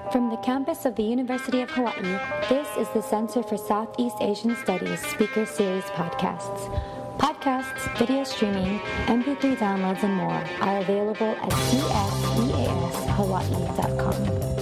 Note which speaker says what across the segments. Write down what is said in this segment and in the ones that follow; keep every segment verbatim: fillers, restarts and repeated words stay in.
Speaker 1: From the campus of the University of Hawaii, this is the Center for Southeast Asian Studies Speaker Series podcasts. Podcasts, video streaming, M P three downloads, and more are available at c s e a s hawaii dot com.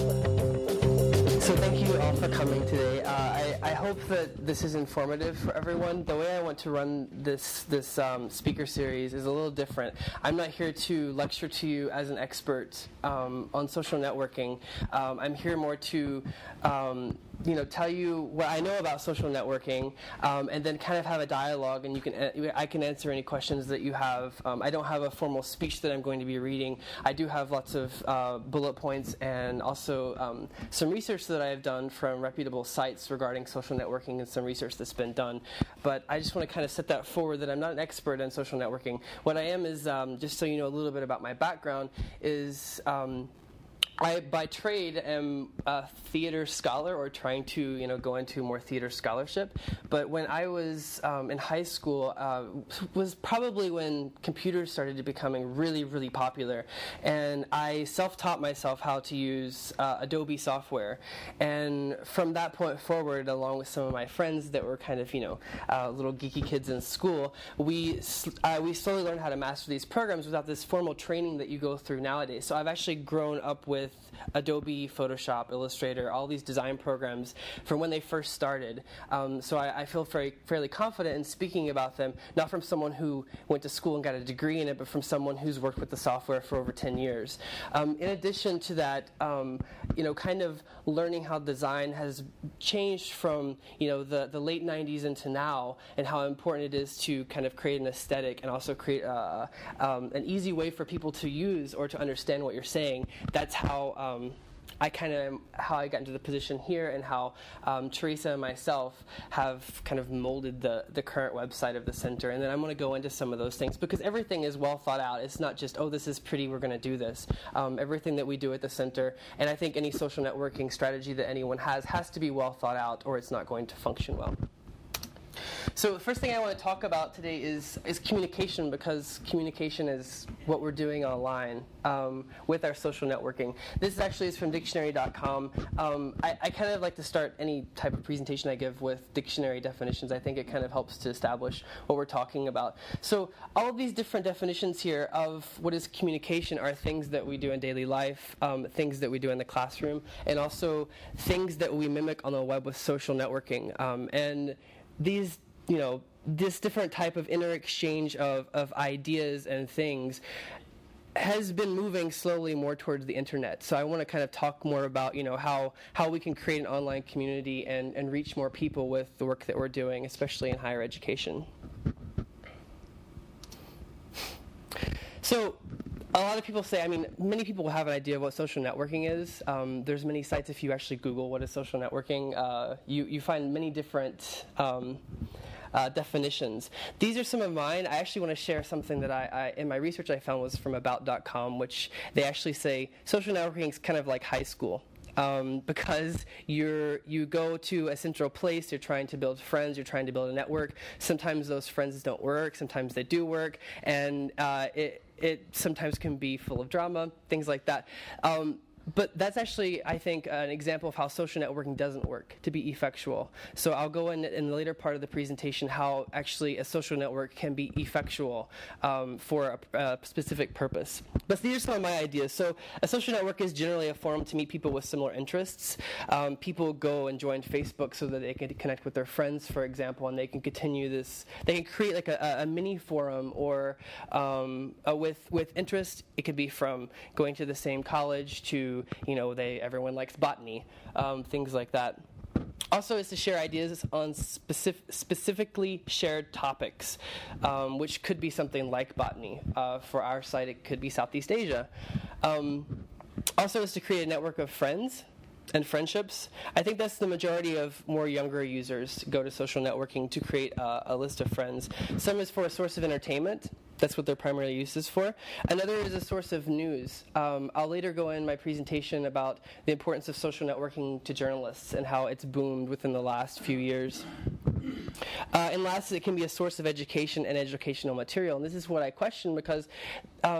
Speaker 2: So thank you all for coming today. Uh, I, I hope that this is informative for everyone. The way I want to run this this um, speaker series is a little different. I'm not here to lecture to you as an expert um, on social networking. Um, I'm here more to um, you know, tell you what I know about social networking, um, and then kind of have a dialogue, and you can uh, I can answer any questions that you have. Um, I don't have a formal speech that I'm going to be reading. I do have lots of uh, bullet points and also um, some research that I have done from reputable sites regarding social networking and some research that's been done. But I just want to kind of set that forward that I'm not an expert in social networking. What I am is, um, just so you know a little bit about my background, is um, I, by trade, am a theater scholar, or trying to, you know, go into more theater scholarship. But when I was um, in high school, uh, was probably when computers started to becoming really, really popular, and I self-taught myself how to use uh, Adobe software. And from that point forward, along with some of my friends that were kind of, you know, uh, little geeky kids in school, we uh, we slowly learned how to master these programs without this formal training that you go through nowadays. So I've actually grown up with Adobe, Photoshop, Illustrator, all these design programs from when they first started. Um, so I, I feel very, fairly confident in speaking about them, not from someone who went to school and got a degree in it, but from someone who's worked with the software for over ten years. Um, in addition to that, um, you know, kind of learning how design has changed from, you know, the, the late nineties into now, and how important it is to kind of create an aesthetic and also create uh, um, an easy way for people to use or to understand what you're saying. That's how Um, I kind of how I got into the position here, and how um, Teresa and myself have kind of molded the the current website of the center. And then I'm going to go into some of those things, because everything is well thought out. It's not just, oh, this is pretty, we're going to do this. Um, everything that we do at the center, and I think any social networking strategy that anyone has has to be well thought out, or it's not going to function well. So the first thing I want to talk about today is, is communication, because communication is what we're doing online um, with our social networking. This actually is from dictionary dot com. Um, I, I kind of like to start any type of presentation I give with dictionary definitions. I think it kind of helps to establish what we're talking about. So all of these different definitions here of what is communication are things that we do in daily life, um, things that we do in the classroom, and also things that we mimic on the web with social networking. Um, and these, you know, this different type of inter-exchange of, of ideas and things has been moving slowly more towards the internet. So I want to kind of talk more about, you know, how, how we can create an online community and, and reach more people with the work that we're doing, especially in higher education. So a lot of people say, I mean, many people have an idea of what social networking is. Um, there's many sites, if you actually Google what is social networking, uh, you, you find many different um, uh, definitions. These are some of mine. I actually want to share something that I, I, in my research I found was from about dot com, which they actually say social networking is kind of like high school. Um, because you're you go to a central place, you're trying to build friends, you're trying to build a network. Sometimes those friends don't work, sometimes they do work, and uh, it, it sometimes can be full of drama, things like that. Um, But that's actually, I think, an example of how social networking doesn't work to be effectual. So I'll go in in the later part of the presentation how actually a social network can be effectual um, for a, a specific purpose. But these are some of my ideas. So a social network is generally a forum to meet people with similar interests. Um, people go and join Facebook so that they can connect with their friends, for example, and they can continue this. They can create like a, a mini forum, or um, uh, with with interest. It could be from going to the same college to, you know, they everyone likes botany, um, things like that. Also is to share ideas on specific, specifically shared topics, um, which could be something like botany. Uh, for our site, it could be Southeast Asia. Um, also is to create a network of friends and friendships. I think that's the majority of more younger users go to social networking to create uh, a list of friends. Some is for a source of entertainment. That's what their primary use is for. Another is a source of news. Um, I'll later go in my presentation about the importance of social networking to journalists and how it's boomed within the last few years. Uh, and last, it can be a source of education and educational material. And this is what I question, because um,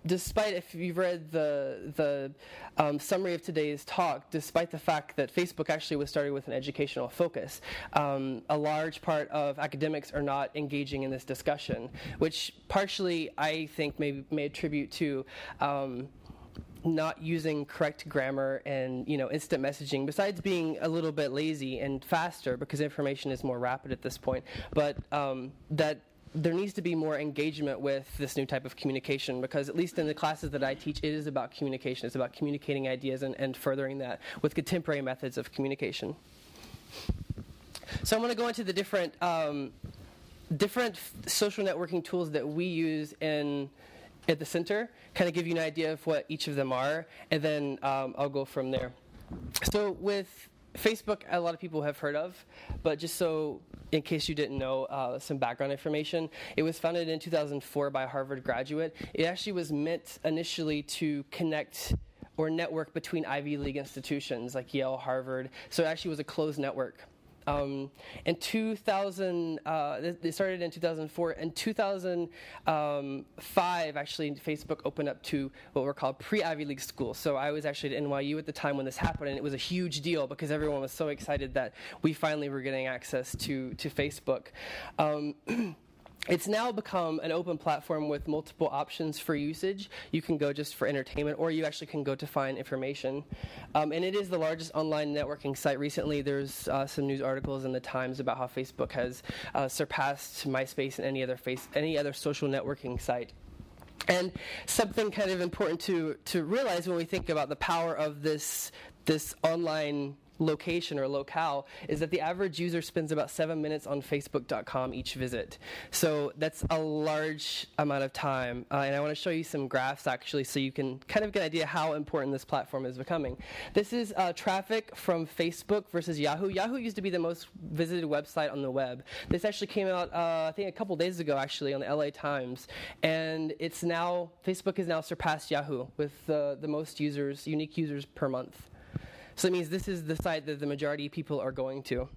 Speaker 2: despite, if you've read the the um, summary of today's talk, despite the fact that Facebook actually was started with an educational focus, um, a large part of academics are not engaging in this discussion, which partially I think may may attribute to um, not using correct grammar and, you know, instant messaging, besides being a little bit lazy and faster because information is more rapid at this point, but um, that there needs to be more engagement with this new type of communication, because at least in the classes that I teach, it is about communication. It's about communicating ideas and, and furthering that with contemporary methods of communication. So I'm going to go into the different um, different social networking tools that we use in at the center, kind of give you an idea of what each of them are, and then um, I'll go from there. So with Facebook, a lot of people have heard of, but just so in case you didn't know, uh, some background information. It was founded in two thousand four by a Harvard graduate. It actually was meant initially to connect or network between Ivy League institutions like Yale, Harvard. So it actually was a closed network. Um, in two thousand, uh, they started in two thousand four. In two thousand five, actually, Facebook opened up to what were called pre-Ivy League schools. So I was actually at N Y U at the time when this happened, and it was a huge deal because everyone was so excited that we finally were getting access to, to Facebook. Um, It's now become an open platform with multiple options for usage. You can go just for entertainment, or you actually can go to find information. Um, and it is the largest online networking site. Recently, there's uh, some news articles in the Times about how Facebook has uh, surpassed MySpace and any other face, any other social networking site. And something kind of important to to realize when we think about the power of this this online location or locale is that the average user spends about seven minutes on Facebook dot com each visit. So that's a large amount of time. Uh, and I want to show you some graphs actually so you can kind of get an idea how important this platform is becoming. This is uh, traffic from Facebook versus Yahoo. Yahoo used to be the most visited website on the web. This actually came out, uh, I think, a couple days ago actually on the L A Times. And it's now, Facebook has now surpassed Yahoo with uh, the most users, unique users per month. So that means this is the site that the majority of people are going to.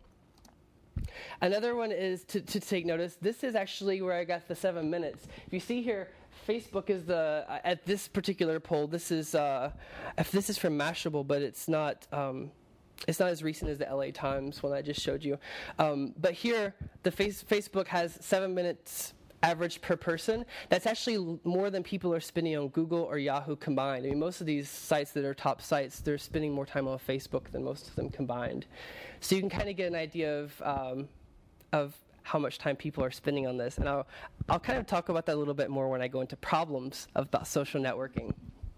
Speaker 2: Another one is to, to take notice. This is actually where I got the seven minutes. If you see here, Facebook is the, uh, at this particular poll, this is, uh, if this is from Mashable, but it's not, um, it's not as recent as the L A Times one I just showed you. Um, but here, the face, Facebook has seven minutes average per person. That's actually more than people are spending on Google or Yahoo combined. I mean, most of these sites that are top sites, they're spending more time on Facebook than most of them combined. So you can kind of get an idea of um, of how much time people are spending on this. And I'll, I'll kind of talk about that a little bit more when I go into problems about social networking.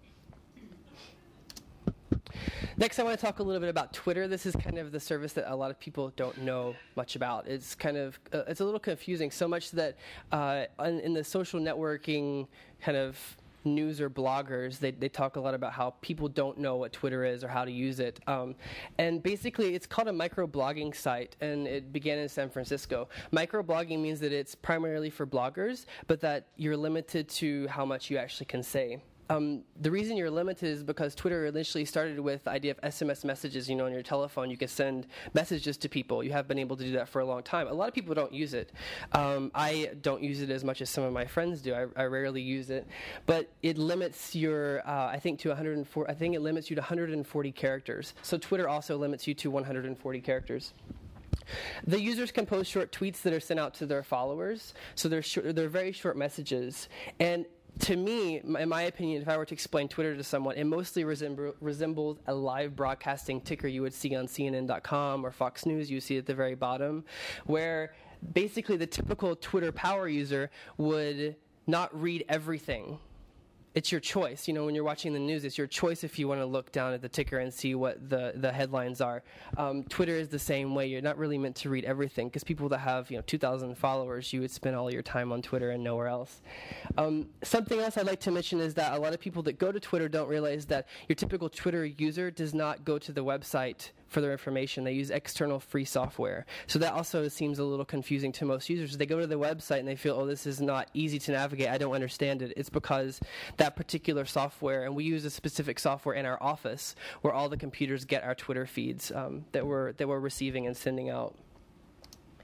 Speaker 2: Next, I want to talk a little bit about Twitter. This is kind of the service that a lot of people don't know much about. It's kind of, uh, it's a little confusing, so much that uh, in, in the social networking kind of news or bloggers, they, they talk a lot about how people don't know what Twitter is or how to use it. Um, and basically, it's called a microblogging site, and it began in San Francisco. Microblogging means that it's primarily for bloggers, but that you're limited to how much you actually can say. Um, the reason you're limited is because Twitter initially started with the idea of S M S messages. You know, on your telephone, you could send messages to people. You have been able to do that for a long time. A lot of people don't use it. Um, I don't use it as much as some of my friends do. I, I rarely use it, but it limits your, uh, I think, to one hundred four. I think it limits you to one hundred forty characters. So Twitter also limits you to one hundred forty characters. The users can post short tweets that are sent out to their followers. So they're short, they're very short messages. And to me, in my opinion, if I were to explain Twitter to someone, it mostly resemb- resembles a live broadcasting ticker you would see on C N N dot com or Fox News. You see at the very bottom, where basically the typical Twitter power user would not read everything. It's your choice. You know, when you're watching the news, it's your choice if you want to look down at the ticker and see what the, the headlines are. Um, Twitter is the same way. You're not really meant to read everything, because people that have, you know, two thousand followers, you would spend all your time on Twitter and nowhere else. Um, something else I'd like to mention is that a lot of people that go to Twitter don't realize that your typical Twitter user does not go to the website for their information. They use external free software. So that also seems a little confusing to most users. They go to the website and they feel, oh, this is not easy to navigate. I don't understand it. It's because that particular software, and we use a specific software in our office where all the computers get our Twitter feeds um, that we're, that we're receiving and sending out.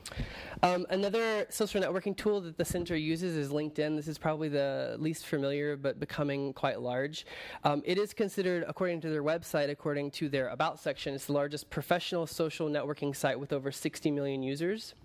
Speaker 2: Um, another social networking tool that the center uses is LinkedIn. This is probably the least familiar, but becoming quite large. Um, it is considered, according to their website, according to their About section, it's the largest professional social networking site with over sixty million users.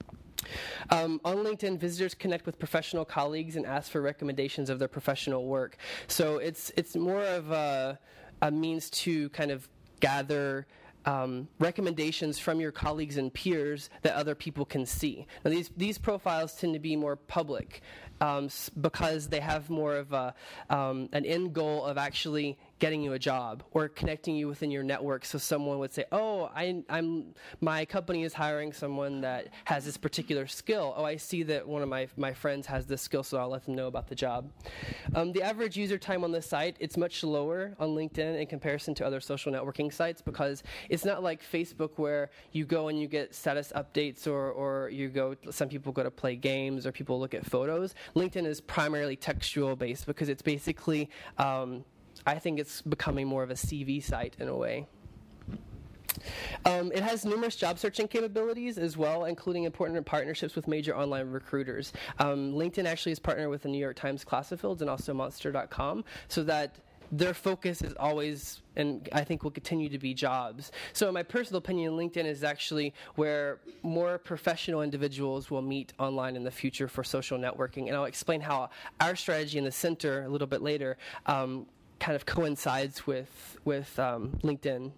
Speaker 2: Um, on LinkedIn, visitors connect with professional colleagues and ask for recommendations of their professional work. So it's it's more of a, a means to kind of gather Um, recommendations from your colleagues and peers that other people can see. Now, these these profiles tend to be more public um, because they have more of a, um, an end goal of actually getting you a job or connecting you within your network. So someone would say, "Oh, I, I'm my company is hiring someone that has this particular skill. Oh, I see that one of my my friends has this skill, so I'll let them know about the job." Um, the average user time on this site, it's much lower on LinkedIn in comparison to other social networking sites because it's not like Facebook where you go and you get status updates or or you go. Some people go to play games or people look at photos. LinkedIn is primarily textual based because it's basically um, I think it's becoming more of a C V site in a way. Um, it has numerous job searching capabilities as well, including important partnerships with major online recruiters. Um, LinkedIn actually is partnered with the New York Times Classifieds and also Monster dot com, so that their focus is always, and I think will continue to be, jobs. So in my personal opinion, LinkedIn is actually where more professional individuals will meet online in the future for social networking. And I'll explain how our strategy in the center a little bit later um, kind of coincides with, with um, LinkedIn.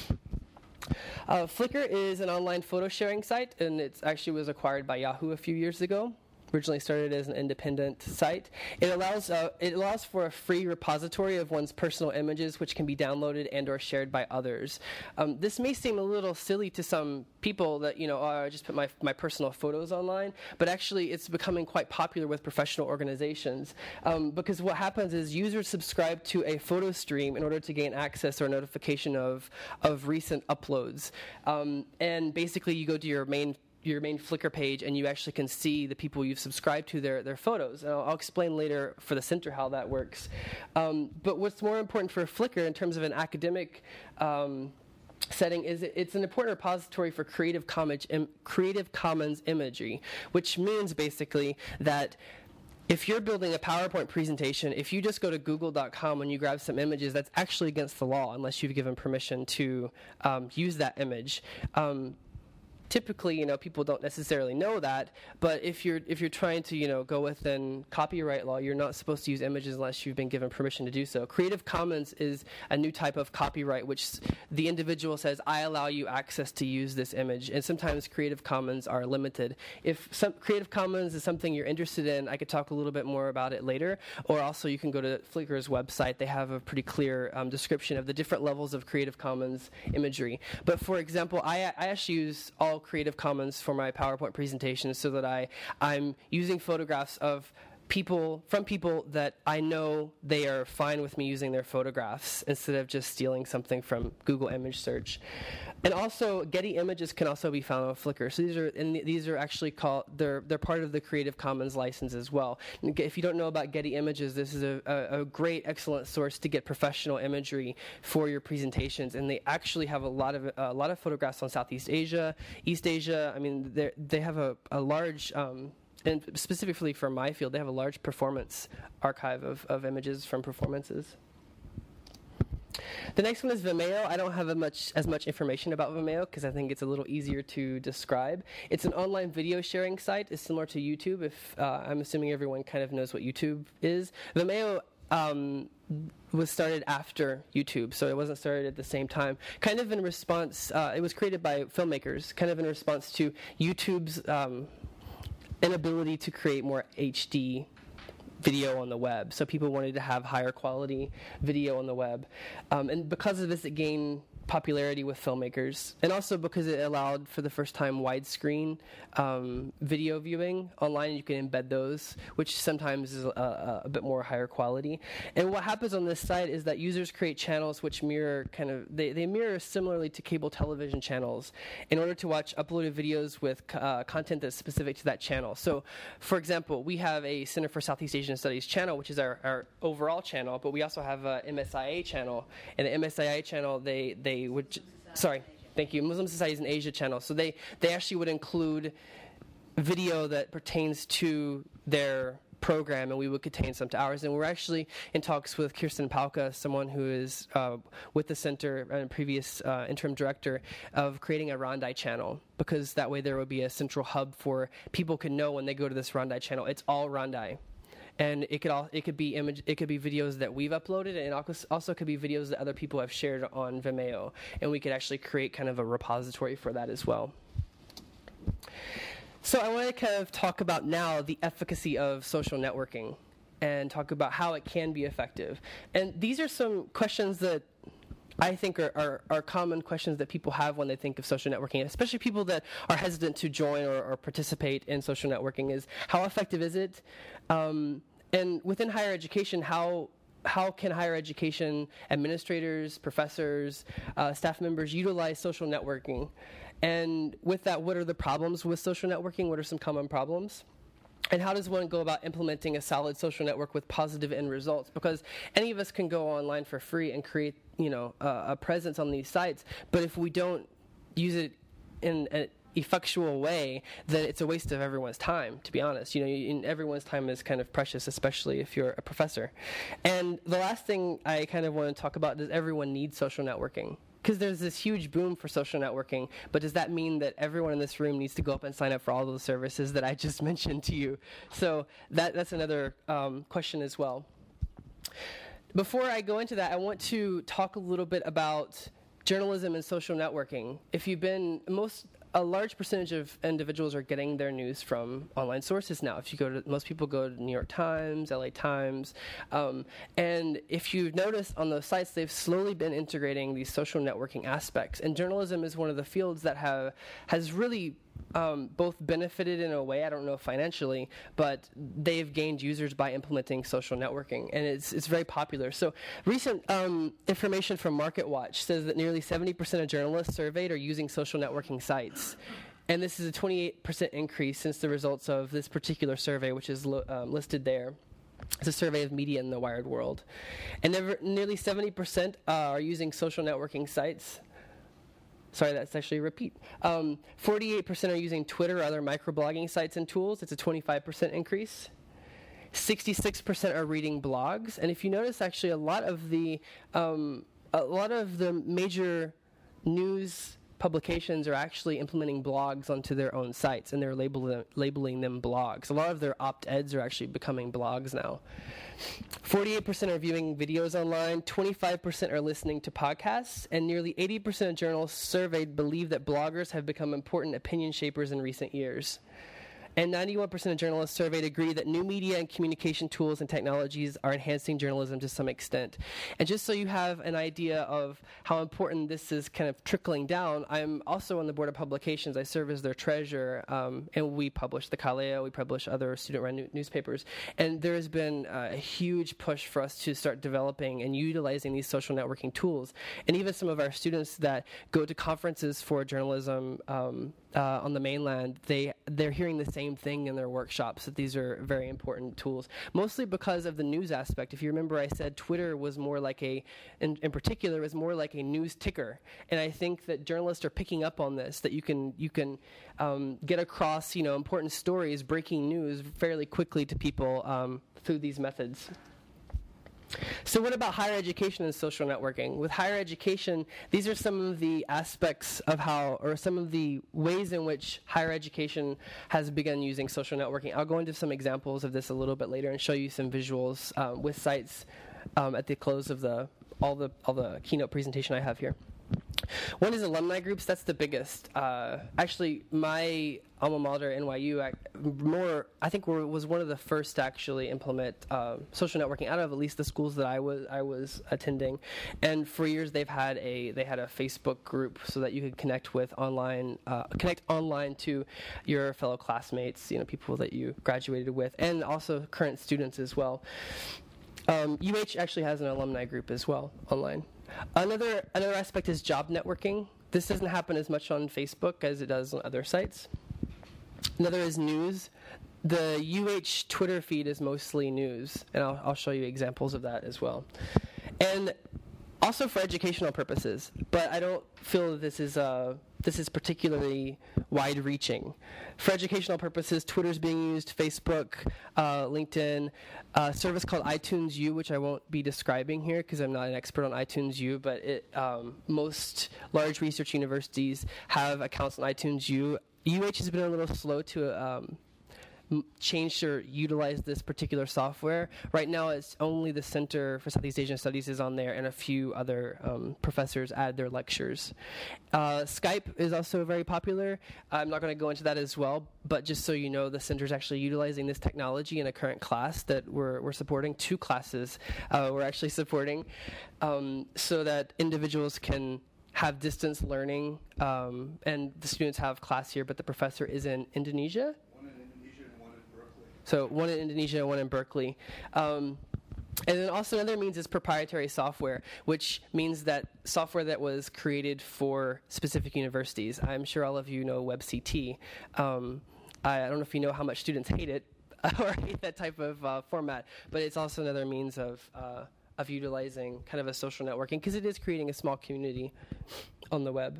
Speaker 2: Uh, Flickr is an online photo sharing site, and it actually was acquired by Yahoo a few years ago. Originally started as an independent site. It allows uh, it allows for a free repository of one's personal images, which can be downloaded and or shared by others. Um, this may seem a little silly to some people that, you know, oh, I just put my my personal photos online, but actually it's becoming quite popular with professional organizations um, because what happens is users subscribe to a photo stream in order to gain access or notification of of recent uploads, um, and basically you go to your main your main Flickr page and you actually can see the people you've subscribed to their, their photos. And I'll, I'll explain later for the center how that works. Um, but what's more important for Flickr in terms of an academic um, setting is it, it's an important repository for Creative Commons, im, Creative Commons imagery, which means basically that if you're building a PowerPoint presentation, if you just go to google dot com and you grab some images, that's actually against the law unless you've given permission to um, use that image. Um, Typically, you know, people don't necessarily know that, but if you're if you're trying to, you know, go within copyright law, you're not supposed to use images unless you've been given permission to do so. Creative Commons is a new type of copyright, which the individual says, I allow you access to use this image, and sometimes Creative Commons are limited. If some Creative Commons is something you're interested in, I could talk a little bit more about it later, or also you can go to Flickr's website. They have a pretty clear um, description of the different levels of Creative Commons imagery. But for example, I, I actually use all Creative Commons for my PowerPoint presentation so that I, I'm using photographs of people, from people that I know they are fine with me using their photographs instead of just stealing something from Google image search. And also, Getty Images can also be found on Flickr. So these are and these are actually called, they're they're part of the Creative Commons license as well. And if you don't know about Getty Images, this is a, a, a great, excellent source to get professional imagery for your presentations. And they actually have a lot of a lot of photographs on Southeast Asia, East Asia. I mean, they they have a, a large um, and specifically for my field, they have a large performance archive of, of images from performances. The next one is Vimeo. I don't have a much, as much information about Vimeo because I think it's a little easier to describe. It's an online video sharing site. It's similar to YouTube. If uh, I'm assuming everyone kind of knows what YouTube is. Vimeo um, was started after YouTube, so it wasn't started at the same time. Kind of in response, uh, it was created by filmmakers, kind of in response to YouTube's um, inability to create more H D video on the web. So people wanted to have higher quality video on the web. Um, and because of this, it gained popularity with filmmakers, and also because it allowed for the first time widescreen um, video viewing online. You can embed those, which sometimes is a, a bit more higher quality. And what happens on this site is that users create channels which mirror kind of they, they mirror similarly to cable television channels in order to watch uploaded videos with uh, content that's specific to that channel. So, for example, we have a Center for Southeast Asian Studies channel, which is our, our overall channel, but we also have a M S I A channel. And the M S I A channel, they they would, sorry, thank you, Muslim Societies in Asia channel. So they, they actually would include video that pertains to their program, and we would contain some to ours. And we're actually in talks with Kirsten Palka, someone who is uh, with the center and previous uh, interim director, of creating a Rondai channel, because that way there would be a central hub for people can know when they go to this Rondai channel, it's all Rondai. And it could all, it could be image, it could be videos that we've uploaded, and it also could be videos that other people have shared on Vimeo, and we could actually create kind of a repository for that as well. So I want to kind of talk about now the efficacy of social networking and talk about how it can be effective. And these are some questions that I think are, are, are common questions that people have when they think of social networking, especially people that are hesitant to join or, or participate in social networking, is how effective is it? Um, and within higher education, how how can higher education administrators, professors, uh, staff members utilize social networking? And with that, what are the problems with social networking? What are some common problems? And how does one go about implementing a solid social network with positive end results? Because any of us can go online for free and create, you know, uh, a presence on these sites, but if we don't use it in an effectual way, then it's a waste of everyone's time, to be honest. You know, in everyone's time is kind of precious, especially if you're a professor. And the last thing I kind of want to talk about is everyone needs social networking. Because there's this huge boom for social networking, but does that mean that everyone in this room needs to go up and sign up for all those services that I just mentioned to you? So that, that's another um, question as well. Before I go into that, I want to talk a little bit about journalism and social networking. If you've been, most, a large percentage of individuals are getting their news from online sources now. If you go to, most people go to New York Times, L A Times, um, and if you've noticed on those sites, they've slowly been integrating these social networking aspects. And journalism is one of the fields that have has really um, both benefited in a way, I don't know financially, but they've gained users by implementing social networking, and it's it's very popular. So recent um, information from MarketWatch says that nearly seventy percent of journalists surveyed are using social networking sites. And this is a twenty-eight percent increase since the results of this particular survey, which is lo- um, listed there. It's a survey of media in the wired world. And never, nearly seventy percent uh, are using social networking sites. Sorry, that's actually a repeat. Um, forty-eight percent are using Twitter or other microblogging sites and tools. It's a twenty-five percent increase. sixty-six percent are reading blogs. And if you notice, actually, a lot of the um, a lot of the major news publications are actually implementing blogs onto their own sites, and they're labeling labeling them blogs. A lot of their op-eds are actually becoming blogs now. forty-eight percent are viewing videos online, twenty-five percent are listening to podcasts, and nearly eighty percent of journalists surveyed believe that bloggers have become important opinion shapers in recent years. And ninety-one percent of journalists surveyed agree that new media and communication tools and technologies are enhancing journalism to some extent. And just so you have an idea of how important this is kind of trickling down, I'm also on the board of publications. I serve as their treasurer, um, and we publish the Kaleo, we publish other student-run new- newspapers. And there has been uh, a huge push for us to start developing and utilizing these social networking tools. And even some of our students that go to conferences for journalism um, uh, on the mainland, they, they're hearing the same thing in their workshops, that these are very important tools, mostly because of the news aspect. If you remember, I said Twitter was more like a, in, in particular, was more like a news ticker, and I think that journalists are picking up on this, that you can you can um, get across, you know, important stories, breaking news fairly quickly to people um, through these methods. So what about higher education and social networking? With higher education, these are some of the aspects of how, or some of the ways in which higher education has begun using social networking. I'll go into some examples of this a little bit later and show you some visuals um, with sites um, at the close of the all the all the keynote presentation I have here. One is alumni groups. That's the biggest. Uh, actually, my alma mater, N Y U, I, more I think were, was one of the first to actually implement uh, social networking out of at least the schools that I was I was attending. And for years, they've had a they had a Facebook group so that you could connect with online, uh, connect online to your fellow classmates, you know, people that you graduated with, and also current students as well. Um, U H actually has an alumni group as well online. Another another aspect is job networking. This doesn't happen as much on Facebook as it does on other sites. Another is news. The U H Twitter feed is mostly news, and I'll, I'll show you examples of that as well. And also for educational purposes, but I don't feel that this is uh, this is particularly wide-reaching. For educational purposes, Twitter is being used, Facebook, uh, LinkedIn, a service called iTunes U, which I won't be describing here because I'm not an expert on iTunes U, but it, um, most large research universities have accounts on iTunes U. U H has been a little slow to um, change or utilize this particular software. Right now, it's only the Center for Southeast Asian Studies is on there, and a few other um, professors add their lectures. Uh, Skype is also very popular. I'm not going to go into that as well, but just so you know, the center is actually utilizing this technology in a current class that we're, we're supporting. Two classes uh, we're actually supporting, um, so that individuals can have distance learning, um, and the students have class here, but the professor is in Indonesia. So one in Indonesia, one in Berkeley. Um, and then also another means is proprietary software, which means that software that was created for specific universities. I'm sure all of you know WebCT. Um, I, I don't know if you know how much students hate it or hate that type of uh, format, but it's also another means of uh, of utilizing kind of a social networking, because it is creating a small community on the web.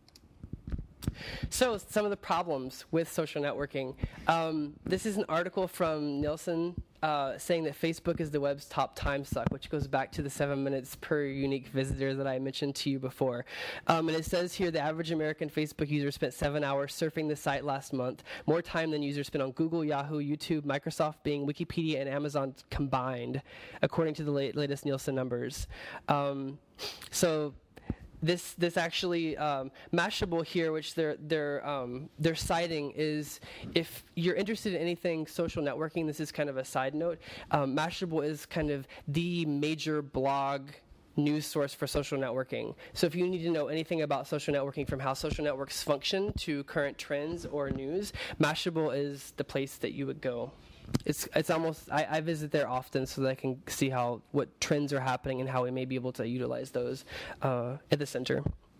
Speaker 2: So some of the problems with social networking. Um, this is an article from Nielsen uh, saying that Facebook is the web's top time suck, which goes back to the seven minutes per unique visitor that I mentioned to you before. Um, and it says here the average American Facebook user spent seven hours surfing the site last month, more time than users spent on Google, Yahoo, YouTube, Microsoft, Bing, Wikipedia, and Amazon combined, according to the late, latest Nielsen numbers. Um, so This this actually um, Mashable here, which they're they're um, they're citing, is if you're interested in anything social networking. This is kind of a side note. Um, Mashable is kind of the major blog news source for social networking. So if you need to know anything about social networking, from how social networks function to current trends or news, Mashable is the place that you would go. It's it's almost I, I visit there often so that I can see how what trends are happening and how we may be able to utilize those uh, at the center.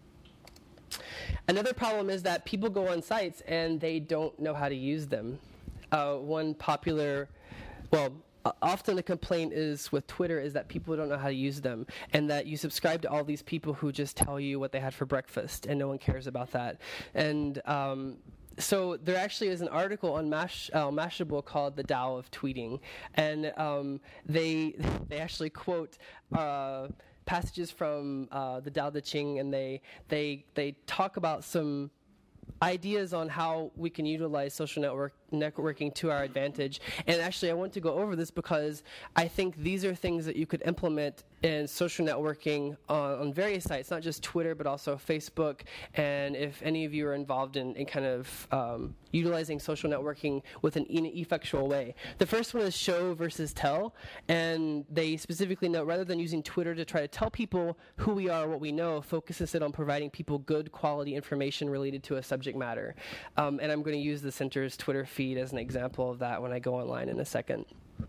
Speaker 2: Another problem is that people go on sites and they don't know how to use them. Uh, one popular, well, uh, often a complaint is with Twitter is that people don't know how to use them, and that you subscribe to all these people who just tell you what they had for breakfast, and no one cares about that. And um, So there actually is an article on Mash, uh, Mashable called "The Tao of Tweeting," and um, they they actually quote uh, passages from uh, the Tao Te Ching, and they they they talk about some ideas on how we can utilize social network networking to our advantage. And actually, I want to go over this because I think these are things that you could implement in social networking on, on various sites, not just Twitter, but also Facebook. And if any of you are involved in, in kind of um, utilizing social networking with an e- effectual way. The first one is show versus tell. And they specifically note, rather than using Twitter to try to tell people who we are, what we know, focuses it on providing people good quality information related to a subject matter. Um, and I'm going to use the center's Twitter feed as an example of that when I go online in a second.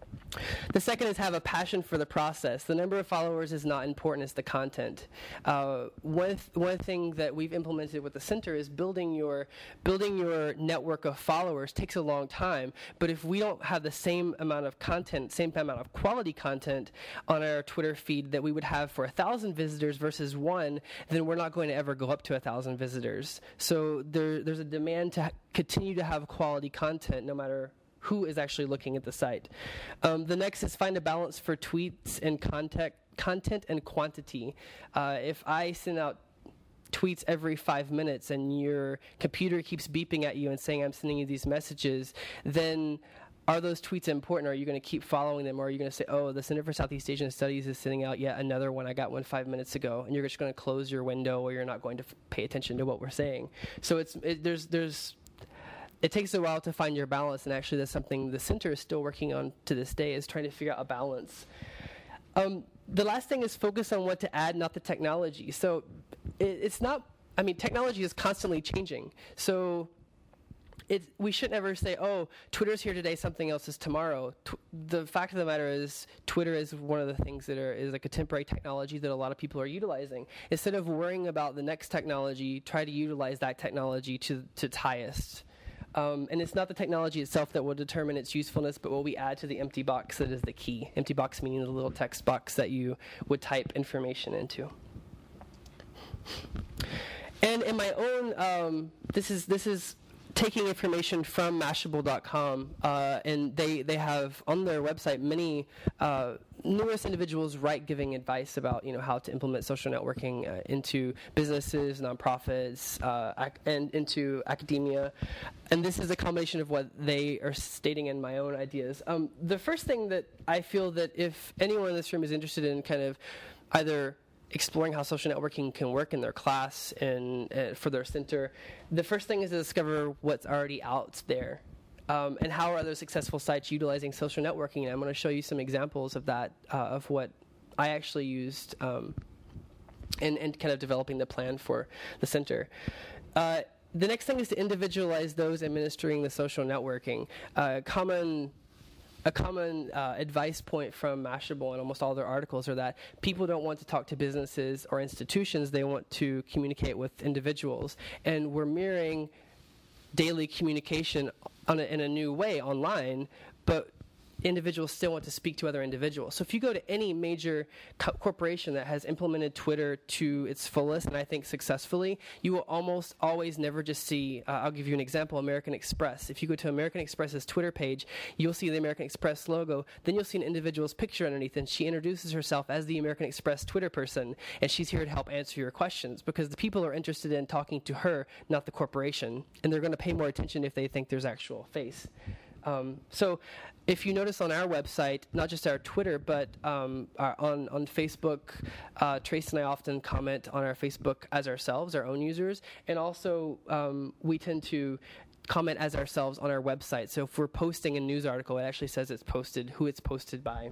Speaker 2: The second is have a passion for the process. The number of followers is not important, it's the content. Uh, one, th- one thing that we've implemented with the center is building your building your network of followers takes a long time, but if we don't have the same amount of content, same amount of quality content on our Twitter feed that we would have for a thousand visitors versus one, then we're not going to ever go up to a thousand visitors. So there, there's a demand to ha- continue to have quality content no matter who is actually looking at the site. Um, the next is find a balance for tweets and content, content and quantity. Uh, if I send out tweets every five minutes and your computer keeps beeping at you and saying I'm sending you these messages, then are those tweets important? Or are you going to keep following them? Or are you going to say, oh, the Center for Southeast Asian Studies is sending out yet another one. I got one five minutes ago. And you're just going to close your window, or you're not going to f- pay attention to what we're saying. So it's it, there's there's it takes a while to find your balance, and actually that's something the center is still working on to this day, is trying to figure out a balance. Um, the last thing is focus on what to add, not the technology. So it, it's not, I mean, technology is constantly changing. So it, we should never say, oh, Twitter's here today, something else is tomorrow. Tw- the fact of the matter is Twitter is one of the things that are, is a contemporary technology that a lot of people are utilizing. Instead of worrying about the next technology, try to utilize that technology to, to its highest. Um, and it's not the technology itself that will determine its usefulness, but what we add to the empty box that is the key. Empty box meaning the little text box that you would type information into. And in my own, um, this is this is taking information from Mashable dot com, uh, and they, they have on their website many uh, numerous individuals write giving advice about, you know, how to implement social networking uh, into businesses, nonprofits, uh, ac- and into academia. And this is a combination of what they are stating and my own ideas. Um, the first thing that I feel that if anyone in this room is interested in kind of either exploring how social networking can work in their class and uh, for their center, the first thing is to discover what's already out there, um, and how are other successful sites utilizing social networking. And I'm going to show you some examples of that, uh, of what I actually used um, in, in kind of developing the plan for the center. Uh, the next thing is to individualize those administering the social networking. Uh, common A common uh, advice point from Mashable and almost all their articles are that people don't want to talk to businesses or institutions. They want to communicate with individuals. And we're mirroring daily communication on a, in a new way online, but individuals still want to speak to other individuals. So if you go to any major co- corporation that has implemented Twitter to its fullest, and I think successfully, you will almost always never just see, uh, I'll give you an example, American Express. If you go to American Express's Twitter page, you'll see the American Express logo, then you'll see an individual's picture underneath, and she introduces herself as the American Express Twitter person, and she's here to help answer your questions, because the people are interested in talking to her, not the corporation, and they're going to pay more attention if they think there's actual face. Um, so if you notice on our website, not just our Twitter, but um, our, on, on Facebook, uh, Trace and I often comment on our Facebook as ourselves, our own users, and also um, we tend to comment as ourselves on our website. So if we're posting a news article, it actually says it's posted, who it's posted by.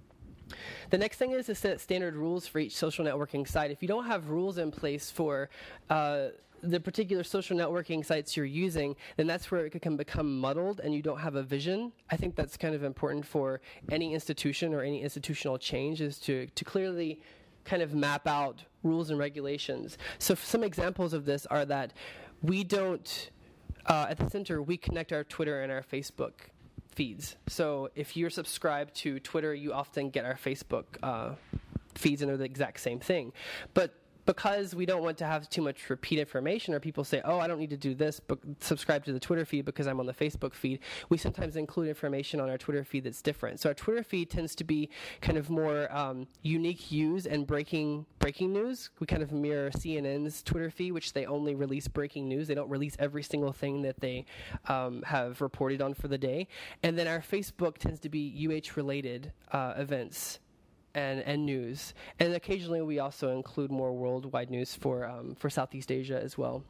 Speaker 2: The next thing is to set standard rules for each social networking site. If you don't have rules in place for uh, the particular social networking sites you're using, then that's where it can become muddled and you don't have a vision. I think that's kind of important for any institution or any institutional change, is to, to clearly kind of map out rules and regulations. So some examples of this are that we don't, uh, at the center, we connect our Twitter and our Facebook feeds. So if you're subscribed to Twitter, you often get our Facebook uh, feeds, and they're the exact same thing. But because we don't want to have too much repeat information, or people say, oh, I don't need to do this, but subscribe to the Twitter feed because I'm on the Facebook feed, we sometimes include information on our Twitter feed that's different. So our Twitter feed tends to be kind of more um, unique use and breaking breaking news. We kind of mirror C N N's Twitter feed, which they only release breaking news. They don't release every single thing that they um, have reported on for the day. And then our Facebook tends to be U H-related uh, events And, and news, and occasionally we also include more worldwide news for um, for Southeast Asia as well.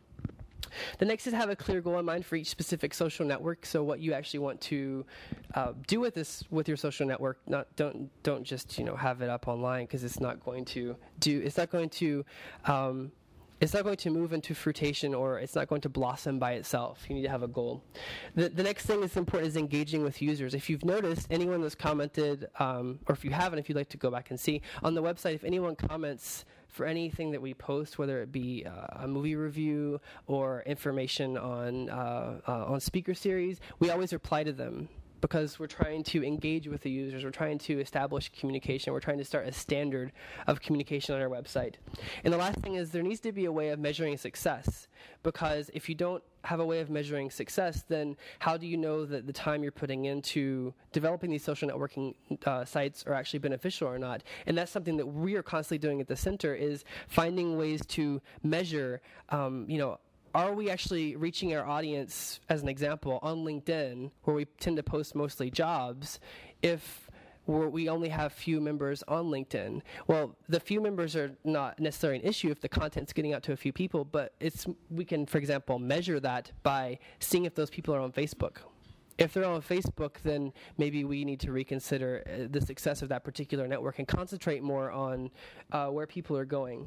Speaker 2: The next is have a clear goal in mind for each specific social network. So what you actually want to uh, do with this with your social network. Not don't don't just you know have it up online, because it's not going to do it's not going to um, It's not going to move into fruition, or it's not going to blossom by itself. You need to have a goal. The, the next thing that's important is engaging with users. If you've noticed, anyone that's commented, um, or if you haven't, if you'd like to go back and see, on the website, if anyone comments for anything that we post, whether it be uh, a movie review or information on, uh, uh, on speaker series, we always reply to them, because we're trying to engage with the users. We're trying to establish communication. We're trying to start a standard of communication on our website. And the last thing is there needs to be a way of measuring success, because if you don't have a way of measuring success, then how do you know that the time you're putting into developing these social networking uh, sites are actually beneficial or not? And that's something that we are constantly doing at the center, is finding ways to measure, um, you know, are we actually reaching our audience, as an example, on LinkedIn, where we tend to post mostly jobs, if we're, we only have few members on LinkedIn? Well, the few members are not necessarily an issue if the content's getting out to a few people, but it's we can, for example, measure that by seeing if those people are on Facebook. If they're on Facebook, then maybe we need to reconsider uh, the success of that particular network and concentrate more on uh, where people are going.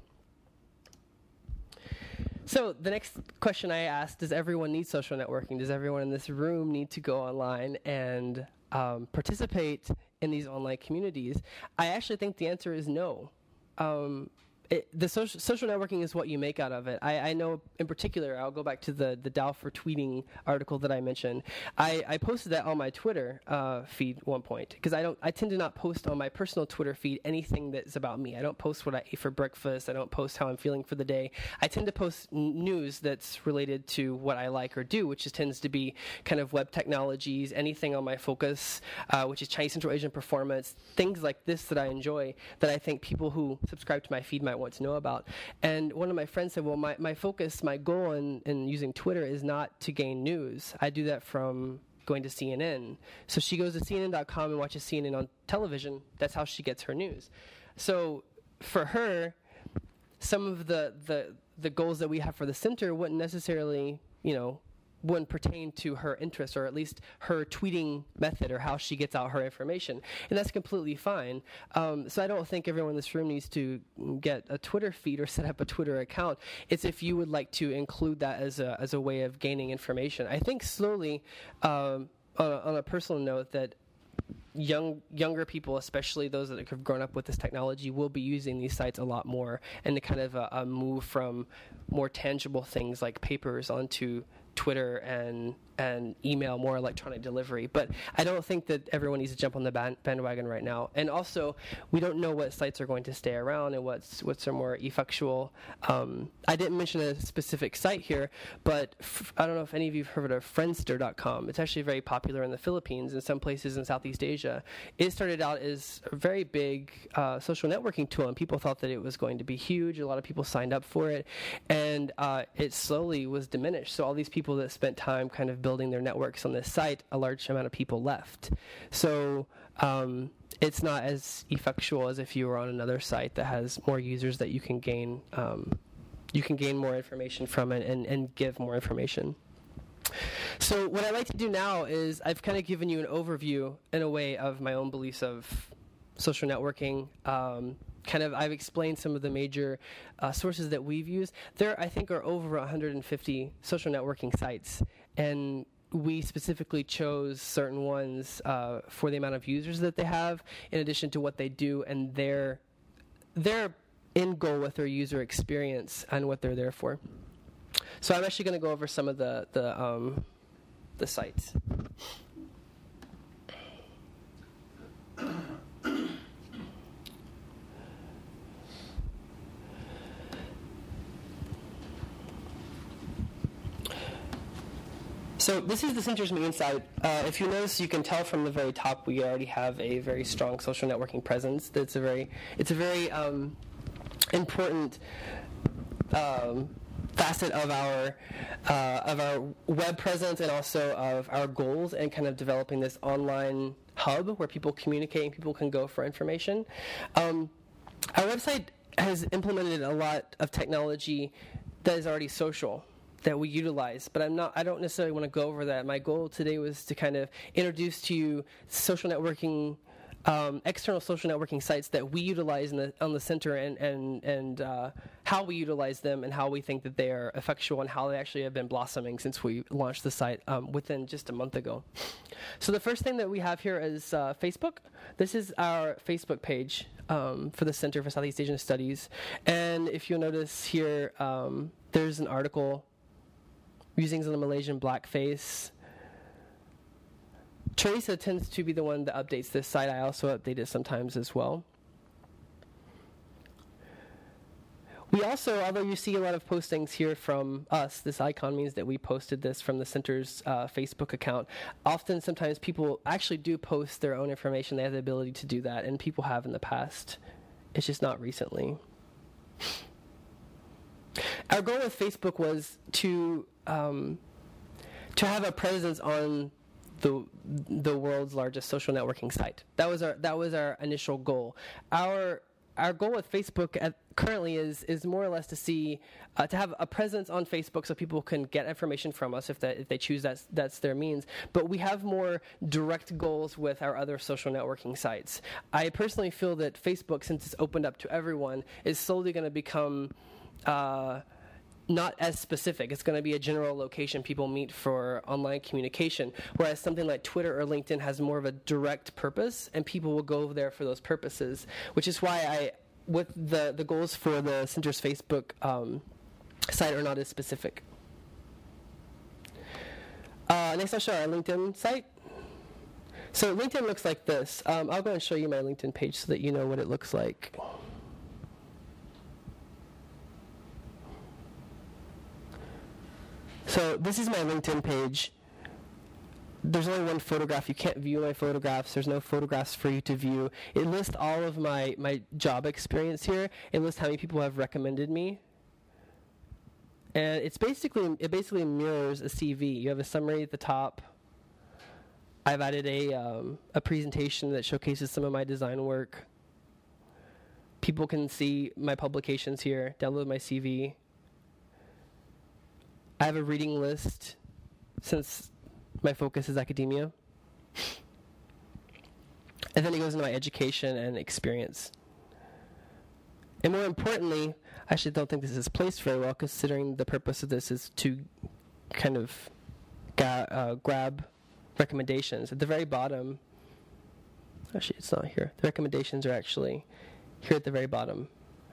Speaker 2: So the next question I asked, does everyone need social networking? Does everyone in this room need to go online and um, participate in these online communities? I actually think the answer is no. Um, it, the social, social networking is what you make out of it. I, I know in particular, I'll go back to the, the Dow for tweeting article that I mentioned. I, I posted that on my Twitter uh, feed at one point because I don't. I tend to not post on my personal Twitter feed anything that's about me. I don't post what I ate for breakfast. I don't post how I'm feeling for the day. I tend to post n- news that's related to what I like or do, which is, tends to be kind of web technologies, anything on my focus, uh, which is Chinese Central Asian performance, things like this that I enjoy that I think people who subscribe to my feed might want to know about. And one of my friends said, well, my, my focus, my goal in, in using Twitter is not to gain news. I do that from going to C N N. So she goes to C N N dot com and watches C N N on television. That's how she gets her news. So for her, some of the, the, the goals that we have for the center wouldn't necessarily, you know, wouldn't pertain to her interests, or at least her tweeting method or how she gets out her information. And that's completely fine. Um, so I don't think everyone in this room needs to get a Twitter feed or set up a Twitter account. It's if you would like to include that as a, as a way of gaining information. I think slowly, um, on, a, on a personal note, that young younger people, especially those that have grown up with this technology, will be using these sites a lot more, and to kind of a, a move from more tangible things like papers onto Twitter and and email, more electronic delivery. But I don't think that everyone needs to jump on the band, bandwagon right now. And also, we don't know what sites are going to stay around and what's what's are more effectual. Um, I didn't mention a specific site here, but f- I don't know if any of you have heard of Friendster dot com. It's actually very popular in the Philippines and some places in Southeast Asia. It started out as a very big uh, social networking tool, and people thought that it was going to be huge. A lot of people signed up for it, and uh, it slowly was diminished. So all these people that spent time kind of building their networks on this site, a large amount of people left. So um, it's not as effectual as if you were on another site that has more users that you can gain um, you can gain more information from and, and, and give more information. So what I'd like to do now is I've kind of given you an overview in a way of my own beliefs of social networking. Um, kind of I've explained some of the major uh, sources that we've used. There, I think, are over one hundred fifty social networking sites, and we specifically chose certain ones uh, for the amount of users that they have, in addition to what they do and their their end goal with their user experience and what they're there for. So I'm actually going to go over some of the the, um, the sites. So this is the center's main site. Uh, if you notice, you can tell from the very top we already have a very strong social networking presence. That's a very, it's a very um, important um, facet of our uh, of our web presence, and also of our goals, and kind of developing this online hub where people communicate and people can go for information. Um, our website has implemented a lot of technology that is already social, that we utilize, but I'm not, I don't necessarily want to go over that. My goal today was to kind of introduce to you social networking, um, external social networking sites that we utilize in the, on the center, and, and, and uh, how we utilize them, and how we think that they are effectual, and how they actually have been blossoming since we launched the site um, within just a month ago. So the first thing that we have here is uh, Facebook. This is our Facebook page um, for the Center for Southeast Asian Studies. And if you'll notice here, um, there's an article, Musings of the Malaysian Blackface. Teresa tends to be the one that updates this site. I also update it sometimes as well. We also, although you see a lot of postings here from us, this icon means that we posted this from the center's uh, Facebook account. Often, sometimes people actually do post their own information. They have the ability to do that, and people have in the past. It's just not recently. Our goal with Facebook was to um, to have a presence on the the world's largest social networking site. That was our that was our initial goal. Our our goal with Facebook at, currently is is more or less to see uh, to have a presence on Facebook so people can get information from us if that if they choose that's that's their means. But we have more direct goals with our other social networking sites. I personally feel that Facebook, since it's opened up to everyone, is slowly going to become Uh, not as specific. It's going to be a general location people meet for online communication, whereas something like Twitter or LinkedIn has more of a direct purpose, and people will go there for those purposes, which is why I what the, the goals for the center's Facebook um, site are not as specific. Uh, next I'll show our LinkedIn site. So LinkedIn looks like this. Um, I'll go and show you my LinkedIn page so that you know what it looks like. So this is my LinkedIn page. There's only one photograph. You can't view my photographs. There's no photographs for you to view. It lists all of my, my job experience here. It lists how many people have recommended me. And it's basically it basically mirrors a C V. You have a summary at the top. I've added a um, a presentation that showcases some of my design work. People can see my publications here, download my C V. I have a reading list since my focus is academia. And then it goes into my education and experience. And more importantly, I actually don't think this is placed very well, considering the purpose of this is to kind of ga- uh, grab recommendations. At the very bottom, actually it's not here. The recommendations are actually here at the very bottom.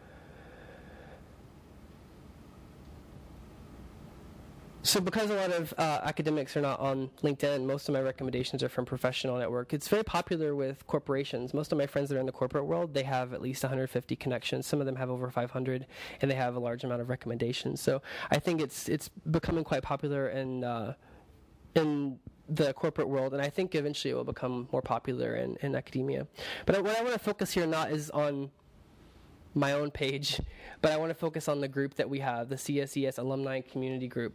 Speaker 2: So because a lot of uh, academics are not on LinkedIn, most of my recommendations are from Professional Network. It's very popular with corporations. Most of my friends that are in the corporate world, they have at least one hundred fifty connections. Some of them have over five hundred, and they have a large amount of recommendations. So I think it's it's becoming quite popular in uh, in the corporate world, and I think eventually it will become more popular in, in academia. But what I want to focus here not is on my own page, but I want to focus on the group that we have, the C S E S Alumni Community Group.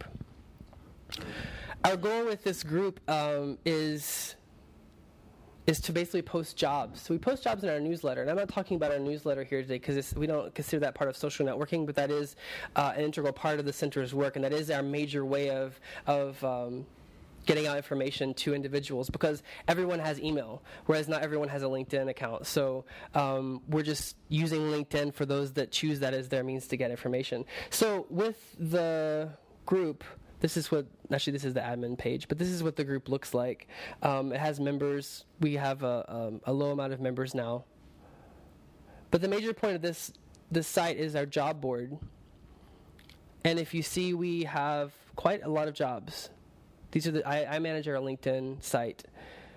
Speaker 2: Our goal with this group um, is is to basically post jobs. So we post jobs in our newsletter, and I'm not talking about our newsletter here today because we don't consider that part of social networking, but that is uh, an integral part of the center's work, and that is our major way of of um, getting out information to individuals, because everyone has email, whereas not everyone has a LinkedIn account. So um, we're just using LinkedIn for those that choose that as their means to get information. So with the group, this is what, actually this is the admin page, but this is what the group looks like. Um, it has members. We have a, um, a low amount of members now. But the major point of this, this site is our job board. And if you see, we have quite a lot of jobs. These are the, I, I manage our LinkedIn site.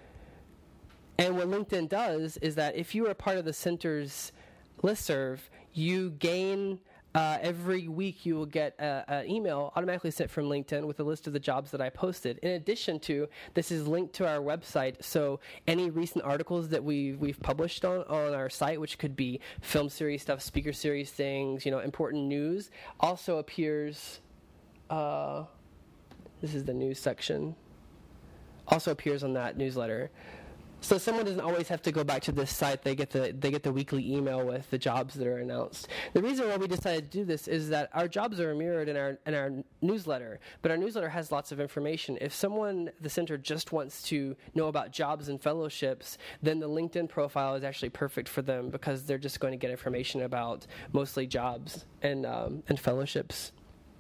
Speaker 2: And what LinkedIn does is that if you are part of the center's listserv, you gain, uh, every week you will get an email automatically sent from LinkedIn with a list of the jobs that I posted. In addition to, this is linked to our website, so any recent articles that we, we've published on, on our site, which could be film series stuff, speaker series things, you know, important news, also appears, uh, this is the news section, also appears on that newsletter. So someone doesn't always have to go back to this site. They get the they get the weekly email with the jobs that are announced. The reason why we decided to do this is that our jobs are mirrored in our in our newsletter, but our newsletter has lots of information. If someone at the center just wants to know about jobs and fellowships, then the LinkedIn profile is actually perfect for them, because they're just going to get information about mostly jobs and um, and fellowships.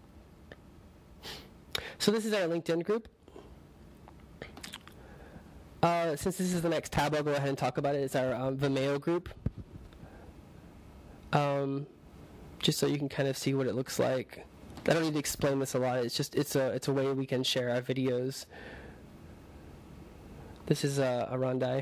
Speaker 2: So this is our LinkedIn group. Uh, since this is the next tab, I'll go ahead and talk about it. It's our um, Vimeo group. Um, just so you can kind of see what it looks like. I don't need to explain this a lot. It's just it's a it's a way we can share our videos. This is uh, Arandai.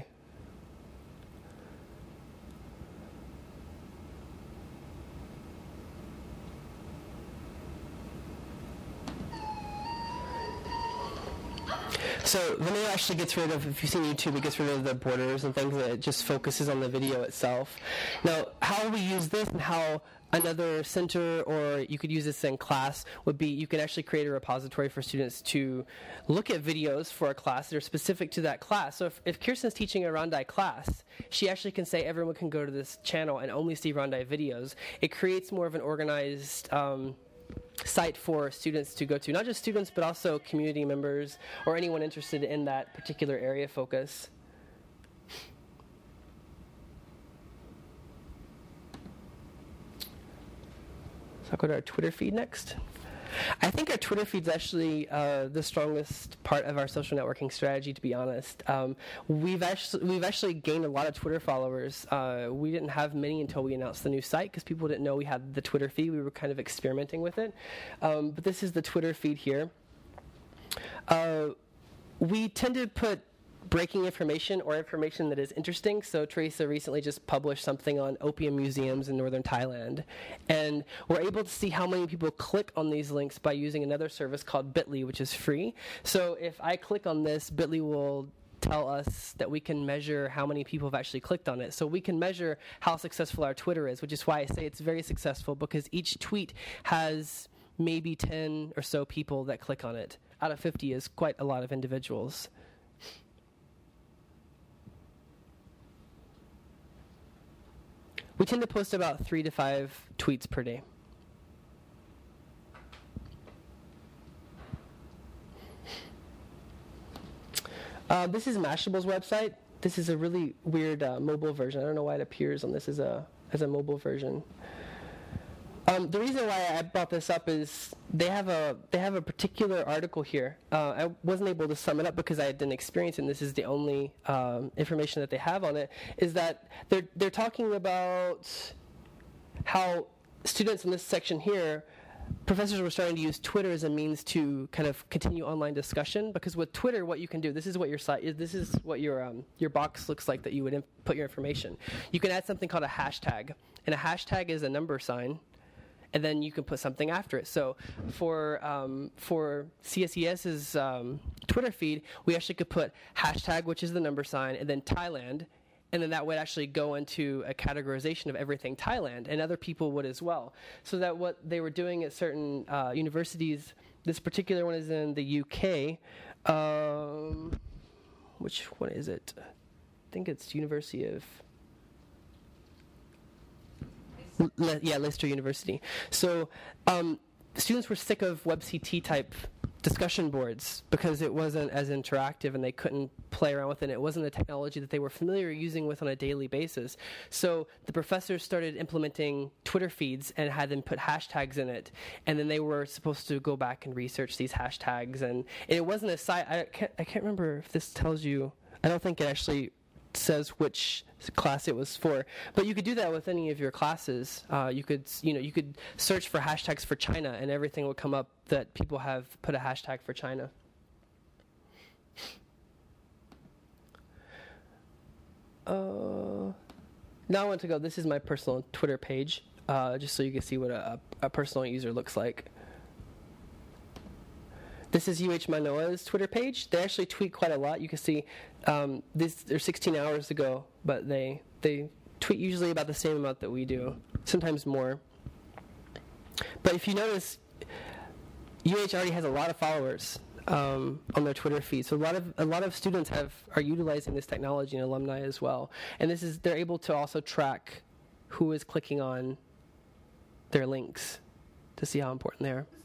Speaker 2: So Vimeo actually gets rid of, if you've seen YouTube, it gets rid of the borders and things, that it just focuses on the video itself. Now, how we use this and how another center, or you could use this in class, would be you can actually create a repository for students to look at videos for a class that are specific to that class. So if, if Kirsten's teaching a Rondai class, she actually can say everyone can go to this channel and only see Rondai videos. It creates more of an organized um, site for students to go to, not just students, but also community members or anyone interested in that particular area focus. So I'll go to our Twitter feed next. I think our Twitter feed is actually uh, the strongest part of our social networking strategy, to be honest. Um, we've actually we've actually gained a lot of Twitter followers. Uh, we didn't have many until we announced the new site because people didn't know we had the Twitter feed. We were kind of experimenting with it. Um, but this is the Twitter feed here. Uh, we tend to put breaking information or information that is interesting. So Teresa recently just published something on opium museums in northern Thailand. And we're able to see how many people click on these links by using another service called Bitly, which is free. So if I click on this, Bitly will tell us that we can measure how many people have actually clicked on it. So we can measure how successful our Twitter is, which is why I say it's very successful, because each tweet has maybe ten or so people that click on it. Out of fifty is quite a lot of individuals. We tend to post about three to five tweets per day. Uh, this is Mashable's website. This is a really weird uh, mobile version. I don't know why it appears on this as a as a mobile version. Um, the reason why I brought this up is they have a they have a particular article here. Uh, I wasn't able to sum it up because I didn't experience it, and this is the only um, information that they have on it, is that they're, they're talking about how students in this section here, professors were starting to use Twitter as a means to kind of continue online discussion, because with Twitter, what you can do, this is what your site is, this is what your um, your box looks like that you would imp- put your information. You can add something called a hashtag, and a hashtag is a number sign, and then you can put something after it. So for um, for CSES's um, Twitter feed, we actually could put hashtag, which is the number sign, and then Thailand, and then that would actually go into a categorization of everything Thailand, and other people would as well. So that what they were doing at certain uh, universities, this particular one is in the U K. Um, which one is it? I think it's University of... Le- yeah, Leicester University. So um, students were sick of WebCT type discussion boards because it wasn't as interactive and they couldn't play around with it. It wasn't a technology that they were familiar using with on a daily basis. So the professors started implementing Twitter feeds and had them put hashtags in it. And then they were supposed to go back and research these hashtags. And it wasn't a site. I can't, I can't remember if this tells you. I don't think it actually says which class it was for, but you could do that with any of your classes. Uh, you could, you know, you could search for hashtags for China, and everything would come up that people have put a hashtag for China. Uh, now I want to go. This is my personal Twitter page, uh, just so you can see what a, a personal user looks like. This is U H Manoa's Twitter page. They actually tweet quite a lot. You can see um, this. They're sixteen hours ago, but they they tweet usually about the same amount that we do, sometimes more. But if you notice, U H already has a lot of followers um, on their Twitter feed. So a lot of a lot of students have are utilizing this technology, and alumni as well. And this is they're able to also track who is clicking on their links to see how important they are.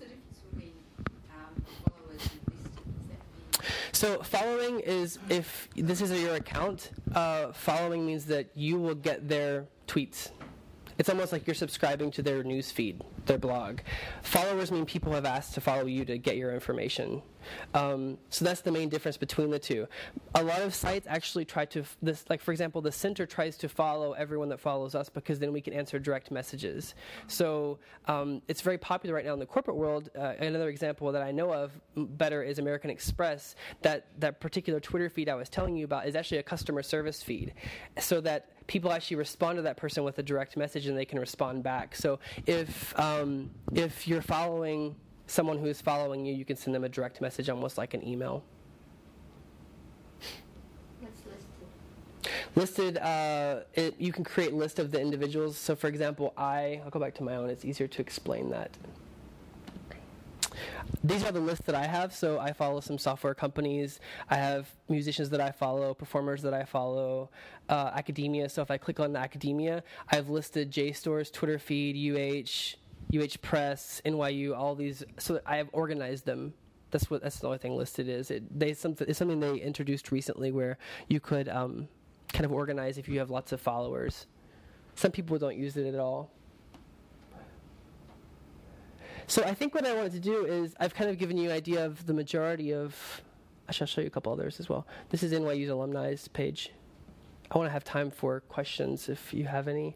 Speaker 2: So following is, if this is your account, uh, following means that you will get their tweets. It's almost like you're subscribing to their news feed, their blog. Followers mean people have asked to follow you to get your information. Um, so that's the main difference between the two. A lot of sites actually try to, this, like for example, the center tries to follow everyone that follows us because then we can answer direct messages. So um, it's very popular right now in the corporate world. Uh, another example that I know of better is American Express. That, that particular Twitter feed I was telling you about is actually a customer service feed, so that people actually respond to that person with a direct message and they can respond back. So if um, if you're following someone who is following you, you can send them a direct message, almost like an email.
Speaker 1: What's listed?
Speaker 2: Listed, uh, it, you can create a list of the individuals. So for example, I, I'll go back to my own, it's easier to explain that. These are the lists that I have. So I follow some software companies. I have musicians that I follow, performers that I follow, uh, academia. So if I click on the academia, I've listed JSTOR's Twitter feed, U H, U H Press, N Y U, all these. So I have organized them. That's what. That's the only thing listed is. It, they something. It's something they introduced recently where you could um, kind of organize if you have lots of followers. Some people don't use it at all. So I think what I wanted to do is I've kind of given you an idea of the majority of. I shall show you a couple others as well. This is N Y U's alumni's page. I want to have time for questions if you have any.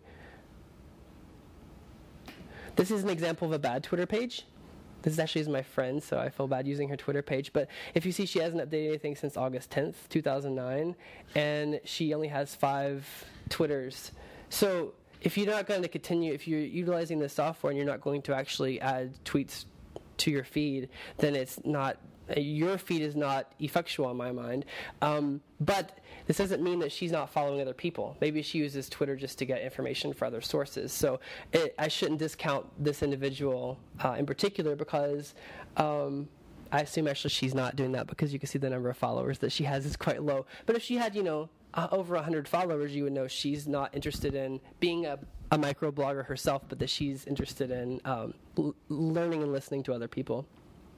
Speaker 2: This is an example of a bad Twitter page. This is actually is my friend, so I feel bad using her Twitter page. But if you see, she hasn't updated anything since August tenth, two thousand nine, and she only has five Twitters. So if you're not going to continue, if you're utilizing this software and you're not going to actually add tweets to your feed, then it's not, your feed is not effectual in my mind. Um, but this doesn't mean that she's not following other people. Maybe she uses Twitter just to get information for other sources. So it, I shouldn't discount this individual uh, in particular because um, I assume actually she's not doing that because you can see the number of followers that she has is quite low. But if she had, you know, uh, over one hundred followers, you would know she's not interested in being a, a microblogger herself, but that she's interested in um, l- learning and listening to other people.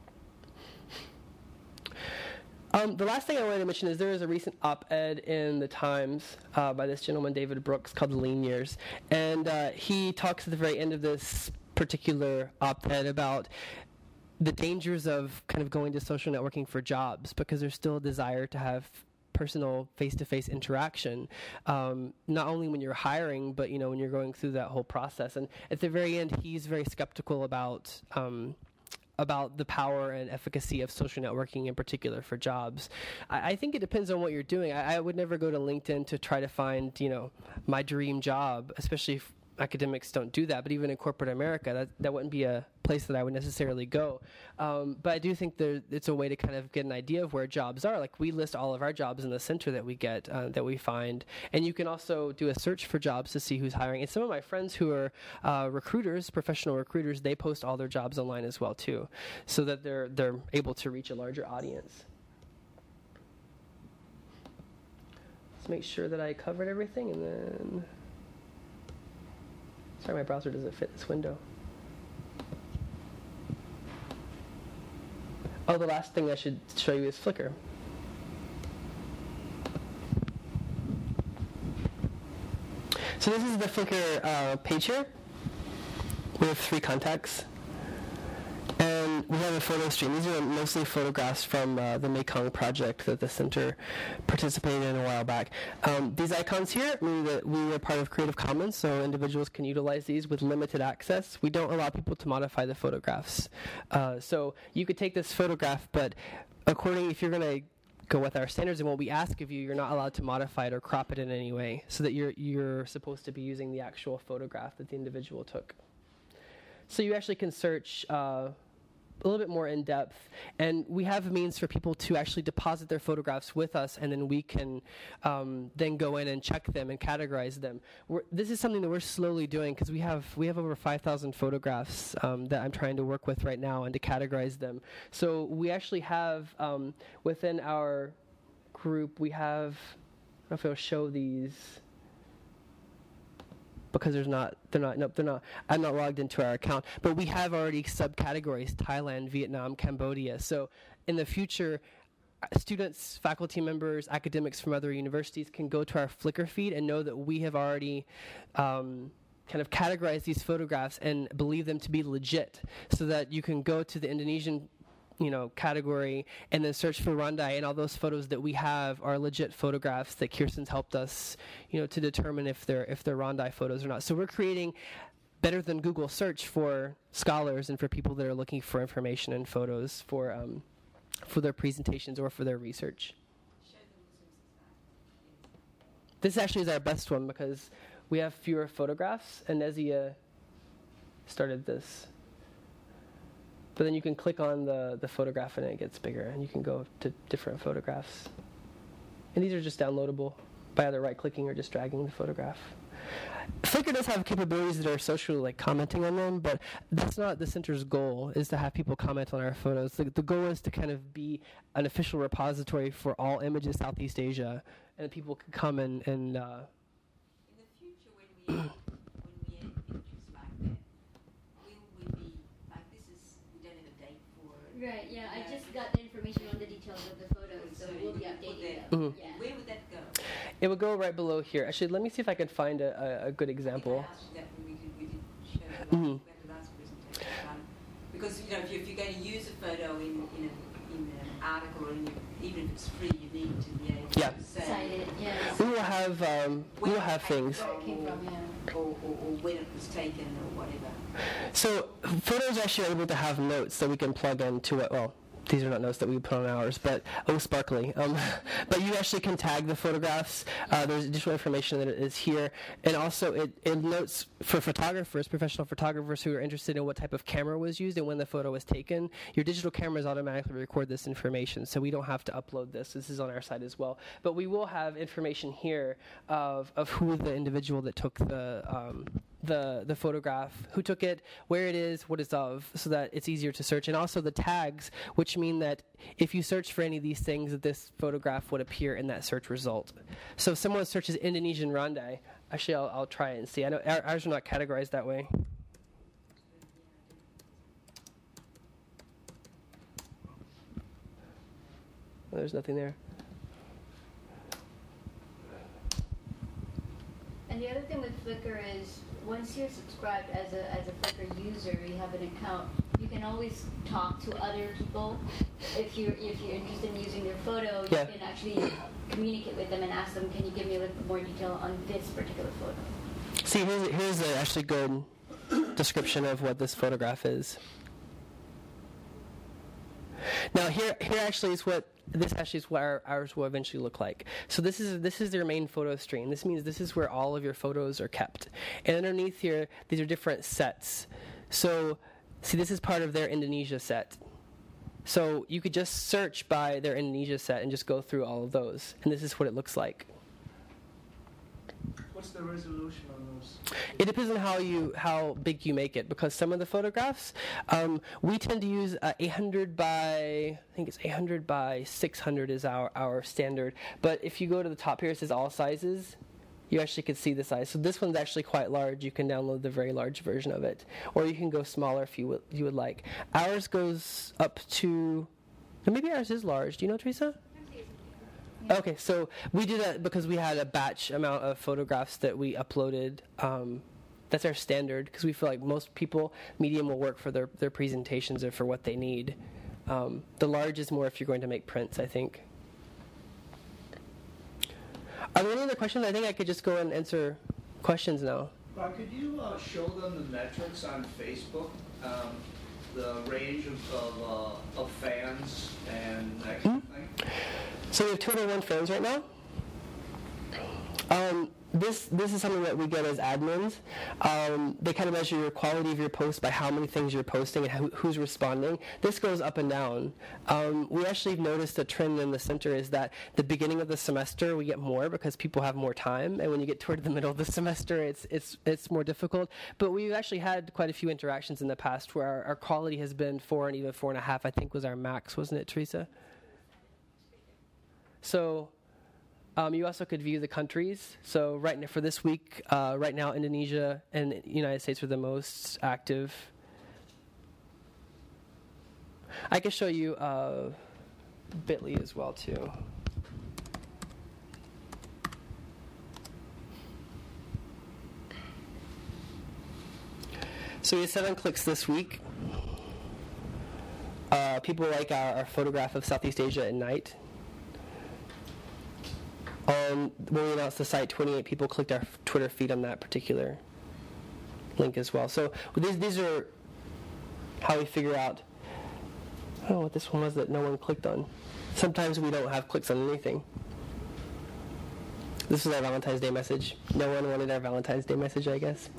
Speaker 2: Um, the last thing I wanted to mention is there is a recent op-ed in the Times uh, by this gentleman, David Brooks, called The Lean Years. And uh, he talks at the very end of this particular op-ed about the dangers of kind of going to social networking for jobs because there's still a desire to have personal face-to-face interaction, um, not only when you're hiring, but, you know, when you're going through that whole process. And at the very end, he's very skeptical about um, about the power and efficacy of social networking in particular for jobs. I, I think it depends on what you're doing. I, I would never go to LinkedIn to try to find, you know, my dream job, especially if academics don't do that, but even in corporate America, that, that wouldn't be a place that I would necessarily go. Um, but I do think there, it's a way to kind of get an idea of where jobs are. Like we list all of our jobs in the center that we get, uh, that we find. And you can also do a search for jobs to see who's hiring. And some of my friends who are uh, recruiters, professional recruiters, they post all their jobs online as well too, so that they're, they're able to reach a larger audience. Let's make sure that I covered everything and then... Sorry, my browser doesn't fit this window. Oh, the last thing I should show you is Flickr. So this is the Flickr uh, page here. We have three contacts. And we have a photo stream. These are mostly photographs from uh, the Mekong project that the center participated in a while back. Um, these icons here mean that we are part of Creative Commons, so individuals can utilize these with limited access. We don't allow people to modify the photographs. Uh, so you could take this photograph, but according, if you're going to go with our standards and what we ask of you, you're not allowed to modify it or crop it in any way, so that you're, you're supposed to be using the actual photograph that the individual took. So you actually can search uh, a little bit more in depth, and we have a means for people to actually deposit their photographs with us, and then we can um, then go in and check them and categorize them. We're, this is something that we're slowly doing because we have we have over five thousand photographs um, that I'm trying to work with right now and to categorize them. So we actually have um, within our group we have, I don't know if it'll show these. Because there's not, they're not, nope, they're not, I'm not logged into our account, but we have already subcategories, Thailand, Vietnam, Cambodia. So in the future, students, faculty members, academics from other universities can go to our Flickr feed and know that we have already um, kind of categorized these photographs and believe them to be legit, so that you can go to the Indonesian you know, category and then search for Randai, and all those photos that we have are legit photographs that Kirsten's helped us, you know, to determine if they're if they're Randai photos or not. So we're creating better than Google search for scholars and for people that are looking for information and photos for um, for their presentations or for their research. This actually is our best one because we have fewer photographs, and Nezia started this. But then you can click on the, the photograph and it gets bigger, and you can go to different photographs. And these are just downloadable by either right-clicking or just dragging the photograph. Flickr does have capabilities that are socially, like commenting on them, but that's not the center's goal, is to have people comment on our photos. The, the goal is to kind of be an official repository for all images Southeast Asia, and people can come and... and uh,
Speaker 3: in the future, when we, when we have images like that, will we be, like this is, we don't have a date for it.
Speaker 4: Right, yeah, I just got the information on the details of the photos, so, so we'll be updating them.
Speaker 2: Mm-hmm.
Speaker 4: Yeah.
Speaker 3: Where would that go?
Speaker 2: It would go right below here. Actually, let me see if I can find a, a, a good example.
Speaker 3: I asked you that when we did, we did show the last,
Speaker 2: Mm-hmm.
Speaker 3: the last presentation. Um, because you're going to use a photo in, in, a, in an article, or in, even if it's free, you need to be able
Speaker 2: Yeah.
Speaker 3: to say
Speaker 4: Cite it, yes.
Speaker 2: We will have um, we will have things.
Speaker 4: Where it came from, yeah.
Speaker 3: or, or, or when it was taken or whatever.
Speaker 2: So photos actually are able to have notes that we can plug into it. Well, these are not notes that we put on ours, but oh, sparkly. Um, but you actually can tag the photographs. Uh, there's additional information that is here, and also it, it notes for photographers, professional photographers who are interested in what type of camera was used and when the photo was taken. Your digital cameras automatically record this information, so we don't have to upload this. This is on our site as well. But we will have information here of of who the individual that took the um, the the photograph, who took it, where it is, what it's of, so that it's easier to search, and also the tags, which mean that if you search for any of these things, that this photograph would appear in that search result. So if someone searches Indonesian rondé, actually I'll, I'll try it and see. I know our, ours are not categorized that way. Well, there's nothing there.
Speaker 4: And the other thing with Flickr is, once you're subscribed as a as a Flickr user, you have an account, you can always talk to other people. If you're if you're interested in using their photo, you
Speaker 2: Yeah.
Speaker 4: can actually communicate with them and ask them, can you give me a little bit more detail on this particular photo?
Speaker 2: See, here's, here's a actually good description of what this photograph is. Now, here here actually is what this actually is what our, ours will eventually look like. So this is this is their main photo stream. This means this is where all of your photos are kept. And underneath here, these are different sets. So, see, this is part of their Indonesia set. So you could just search by their Indonesia set and just go through all of those. And this is what it looks like.
Speaker 5: What's the resolution on those?
Speaker 2: It depends on how you how big you make it, because some of the photographs um, we tend to use uh, eight hundred by I think it's eight hundred by six hundred is our our standard. But if you go to the top here, it says all sizes. You actually can see the size. So this one's actually quite large. You can download the very large version of it, or you can go smaller if you would you would like. Ours goes up to, maybe ours is large. Do you know, Teresa? Okay, so we did that because we had a batch amount of photographs that we uploaded. Um, that's our standard, because we feel like most people, medium will work for their, their presentations or for what they need. Um, the large is more if you're going to make prints, I think. Are there any other questions? I think I could just go and answer questions now.
Speaker 5: Bob, could you uh, show them the metrics on Facebook? Um, the range of of, uh, of fans and that kind of thing?
Speaker 2: So we have two hundred one fans right now. Um, this this is something that we get as admins. Um, they kind of measure your quality of your post by how many things you're posting and who, who's responding. This goes up and down. Um, we actually noticed a trend in the center is that the beginning of the semester we get more because people have more time, and when you get toward the middle of the semester, it's it's it's more difficult. But we've actually had quite a few interactions in the past where our, our quality has been four and even four and a half. I think was our max, wasn't it, Teresa? So. Um, you also could view the countries. So right now, for this week, uh, right now, Indonesia and the United States are the most active. I can show you uh, Bitly as well, too. So we had seven clicks this week. Uh, people like our, our photograph of Southeast Asia at night. Um, when we announced the site, twenty-eight people clicked our Twitter feed on that particular link as well. So these these are how we figure out, I don't know what this one was that no one clicked on. Sometimes we don't have clicks on anything. This is our Valentine's Day message. No one wanted our Valentine's Day message, I guess.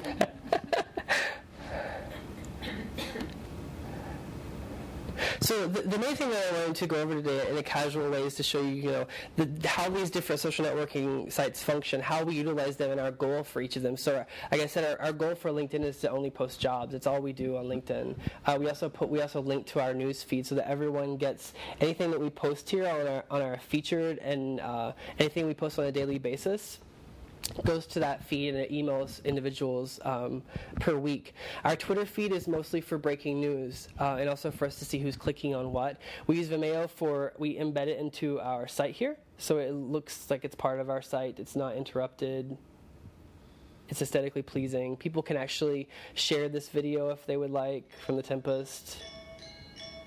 Speaker 2: So the, the main thing that I wanted to go over today in a casual way is to show you, you know, the, how these different social networking sites function, how we utilize them, and our goal for each of them. So, like I said, our, our goal for LinkedIn is to only post jobs. It's all we do on LinkedIn. Uh, we also put we also link to our news feed so that everyone gets anything that we post here on our on our featured and uh, anything we post on a daily basis goes to that feed and it emails individuals um, per week. Our Twitter feed is mostly for breaking news uh, and also for us to see who's clicking on what. We use Vimeo for, we embed it into our site here, so it looks like it's part of our site. It's not interrupted. It's aesthetically pleasing. People can actually share this video if they would like from the Tempest.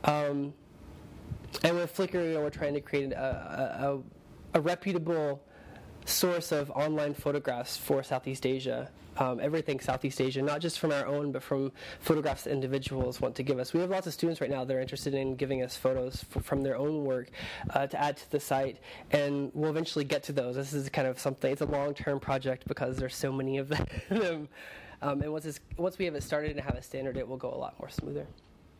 Speaker 2: Um, and with Flickr, you know, we're trying to create a, a, a reputable source of online photographs for Southeast Asia. Um, everything Southeast Asia, not just from our own, but from photographs that individuals want to give us. We have lots of students right now that are interested in giving us photos f- from their own work uh, to add to the site, and we'll eventually get to those. This is kind of something, it's a long-term project because there's so many of them. um, and once, it's, once we have it started and have a standard, it will go a lot more smoother.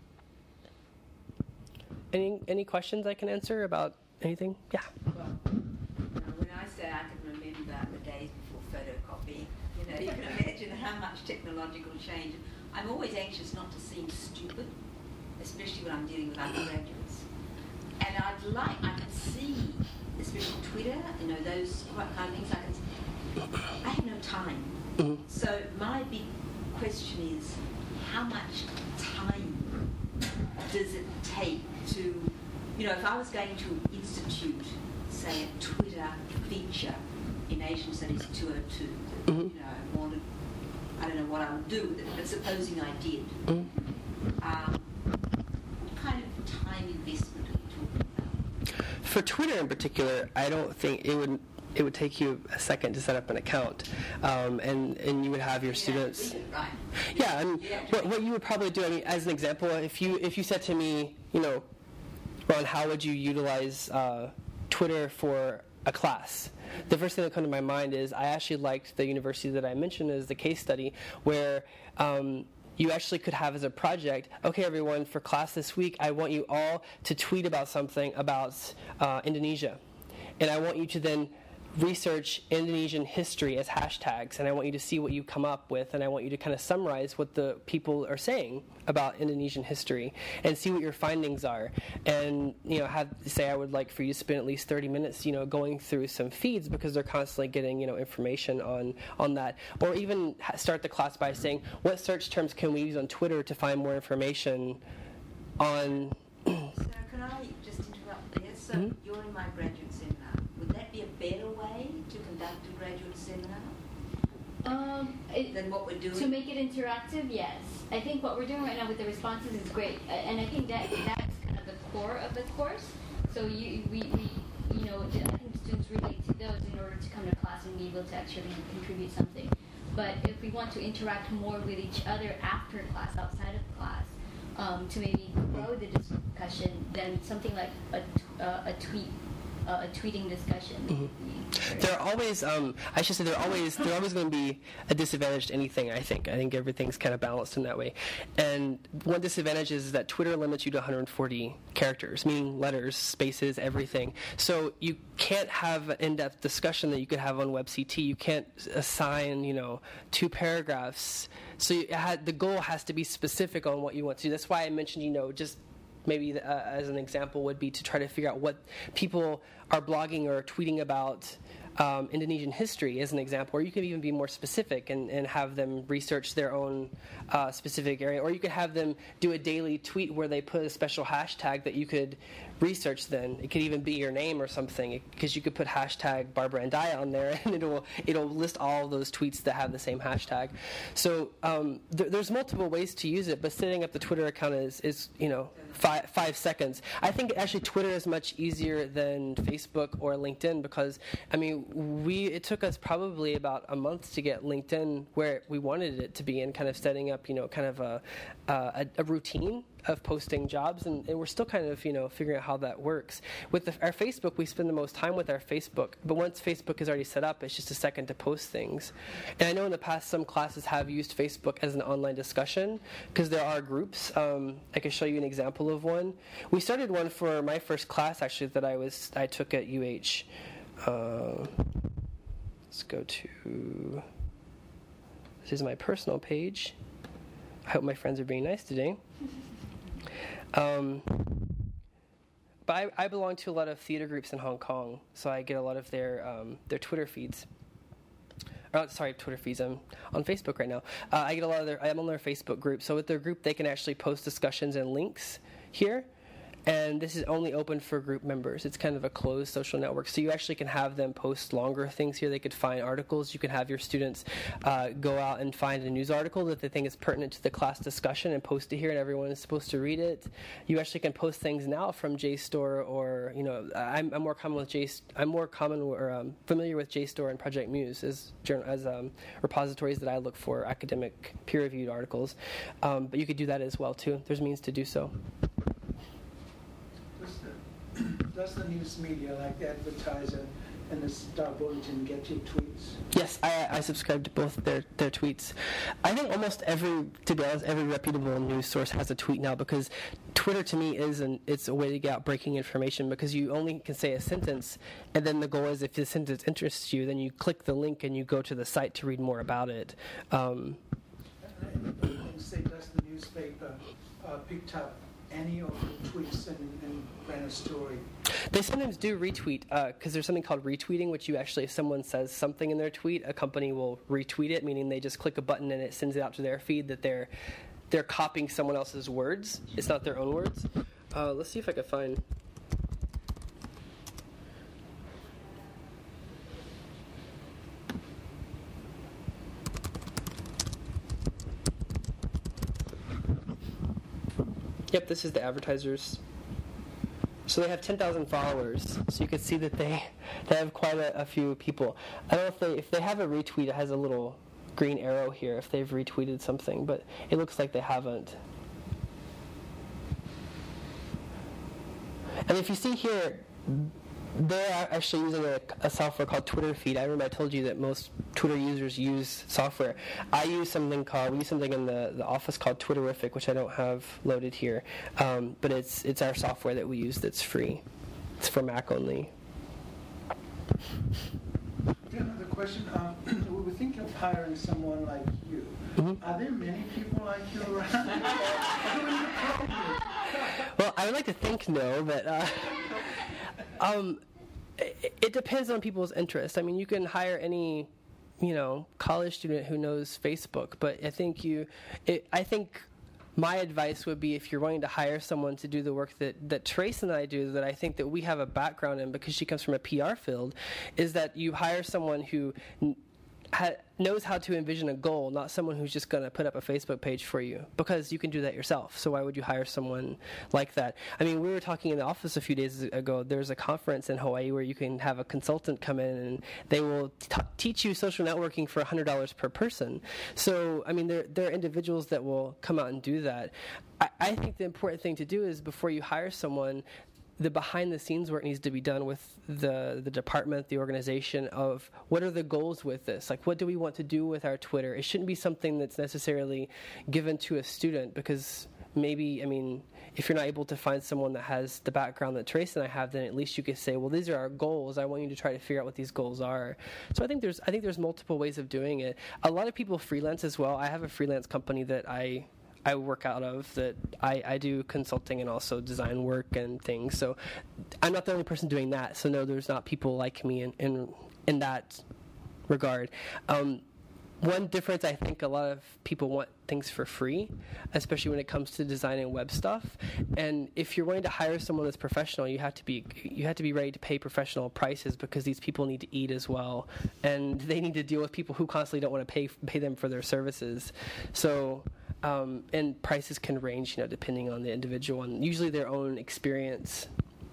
Speaker 2: Any any questions I can answer about anything? Yeah.
Speaker 3: Well, you know, when I say I can remember the days before photocopying, you know, you can imagine how much technological change. I'm always anxious not to seem stupid, especially when I'm dealing with undergraduates. And I'd like, I can see, especially Twitter, you know, those kind of things, I can see, I have no time.
Speaker 2: Mm-hmm.
Speaker 3: So my big question is, how much time does it take to, you know, if I was going to institute, say, a Twitter feature in Asian Studies two oh two, that,
Speaker 2: Mm-hmm.
Speaker 3: you know, I wanted, I don't know what I would do with it, but supposing I did,
Speaker 2: Mm-hmm.
Speaker 3: um, what kind of time investment are you talking about?
Speaker 2: For Twitter in particular, I don't think it would it would take you a second to set up an account, um, and and you would have your
Speaker 3: You
Speaker 2: students.
Speaker 3: know, right.
Speaker 2: Yeah, I mean,
Speaker 3: Yeah.
Speaker 2: what, what you would probably do, I mean, as an example, if you if you said to me, you know, Ron, how would you utilize uh, Twitter for a class? The first thing that comes to my mind is I actually liked the university that I mentioned as the case study, where um, you actually could have as a project, okay, everyone, for class this week, I want you all to tweet about something about uh, Indonesia, and I want you to then research Indonesian history as hashtags, and I want you to see what you come up with, and I want you to kind of summarize what the people are saying about Indonesian history and see what your findings are. And, you know, have say I would like for you to spend at least thirty minutes, you know, going through some feeds because they're constantly getting, you know, information on, on that. Or even start the class by saying, what search terms can we use on Twitter to find more information on...
Speaker 3: So can I just interrupt there? So
Speaker 2: Mm-hmm.
Speaker 3: you're in my graduate seminar. Would that be a better way to conduct a graduate seminar
Speaker 4: Um, it,
Speaker 3: than what we're doing?
Speaker 4: to make it interactive, yes. I think what we're doing right now with the responses is great, uh, and I think that that's kind of the core of the course. So you, we, we, you know, I think students relate to those in order to come to class and be able to actually contribute something. But if we want to interact more with each other after class, outside of class, um, to maybe grow the discussion, then something like a, t- uh, a tweet, uh, a tweeting discussion.
Speaker 2: Mm-hmm.
Speaker 4: would be great.
Speaker 2: There are always, um, I should say, there are always, there are always going to be a disadvantage to anything. I think. I think everything's kind of balanced in that way. And one disadvantage is that Twitter limits you to one hundred forty characters, meaning letters, spaces, everything. So you can't have an in-depth discussion that you could have on WebCT. You can't assign, you know, two paragraphs. So you had, the goal has to be specific on what you want to do. That's why I mentioned, you know, just. Maybe uh, as an example would be to try to figure out what people are blogging or tweeting about um, Indonesian history as an example, or you could even be more specific and, and have them research their own uh, specific area, or you could have them do a daily tweet where they put a special hashtag that you could research then. It could even be your name or something, because you could put hashtag Barbara and Daya on there and it'll it'll list all of those tweets that have the same hashtag. So um, th- there's multiple ways to use it, but setting up the Twitter account is, is you know, five, five seconds. I think actually Twitter is much easier than Facebook or LinkedIn because, I mean, we it took us probably about a month to get LinkedIn where we wanted it to be and kind of setting up, you know, kind of a, uh, a, a routine of posting jobs, and, and we're still kind of, you know, figuring out how that works. With the, our Facebook, we spend the most time with our Facebook, but once Facebook is already set up, it's just a second to post things. And I know in the past some classes have used Facebook as an online discussion, because there are groups. Um, I can show you an example of one. We started one for my first class, actually, that I was I took at U H. Uh, let's go to, this is my personal page. I hope my friends are being nice today. Um, but I, I belong to a lot of theater groups in Hong Kong, so I get a lot of their um, their Twitter feeds. Oh, sorry, Twitter feeds. I'm on Facebook right now. Uh, I get a lot of their. I'm on their Facebook group, so with their group, they can actually post discussions and links here. And this is only open for group members. It's kind of a closed social network. So you actually can have them post longer things here. They could find articles. You can have your students uh, go out and find a news article that they think is pertinent to the class discussion and post it here, and everyone is supposed to read it. You actually can post things now from JSTOR, or, you know, I'm, I'm more common with J, I'm more common or um, familiar with JSTOR and Project Muse as, as um, repositories that I look for academic peer-reviewed articles. Um, but you could do that as well, too. There's means to do so.
Speaker 6: Does the news media, like the Advertiser and the Star Bulletin, get your tweets?
Speaker 2: Yes, I, I subscribe to both their, their tweets. I think almost every, to be honest, every reputable news source has a tweet now, because Twitter to me is an, it's a way to get out breaking information, because you only can say a sentence, and then the goal is if the sentence interests you, then you click the link and you go to the site to read more about it. Um,
Speaker 6: and say, does the newspaper uh, picked up any of the tweets and, and ran a story?
Speaker 2: They sometimes do retweet, because uh, there's something called retweeting, which you actually, if someone says something in their tweet, a company will retweet it, meaning they just click a button and it sends it out to their feed that they're they're copying someone else's words. It's not their own words. Uh, let's see if I can find... Yep, this is the Advertisers. So they have ten thousand followers, so you can see that they they have quite a, a few people. I don't know if they if they have a retweet, it has a little green arrow here if they've retweeted something, but it looks like they haven't. And if you see here, they're actually using a, a software called Twitter Feed. I remember I told you that most Twitter users use software. I use something called, we use something in the, the office called Twitterrific, which I don't have loaded here. Um, but it's it's our software that we use that's free. It's for Mac only.
Speaker 6: Okay, another question. Um, we were thinking of hiring someone like you.
Speaker 2: Mm-hmm.
Speaker 6: Are there many people like you around?
Speaker 2: Well, I would like to think no, but uh, um, it, it depends on people's interest. I mean, you can hire any, you know, college student who knows Facebook, but I think you, it, I think my advice would be, if you're wanting to hire someone to do the work that, that Trace and I do, that I think that we have a background in because she comes from a P R field, is that you hire someone who ha- knows how to envision a goal, not someone who's just going to put up a Facebook page for you, because you can do that yourself. So why would you hire someone like that? I mean, we were talking in the office a few days ago. There's a conference in Hawaii where you can have a consultant come in and they will t- teach you social networking for one hundred dollars per person. So, I mean, there, there are individuals that will come out and do that. I, I think the important thing to do is, before you hire someone, the behind-the-scenes work needs to be done with the the department, the organization, of what are the goals with this? Like, what do we want to do with our Twitter? It shouldn't be something that's necessarily given to a student, because maybe, I mean, if you're not able to find someone that has the background that Trace and I have, then at least you could say, well, these are our goals. I want you to try to figure out what these goals are. So I think there's I think there's multiple ways of doing it. A lot of people freelance as well. I have a freelance company that I I work out of, that I, I do consulting and also design work and things. So I'm not the only person doing that. So no, there's not people like me in in, in that regard. Um, one difference, I think a lot of people want things for free, especially when it comes to designing web stuff. And if you're wanting to hire someone that's professional, you have to be you have to be ready to pay professional prices, because these people need to eat as well, and they need to deal with people who constantly don't want to pay pay them for their services. So. Um, and prices can range, you know, depending on the individual and usually their own experience.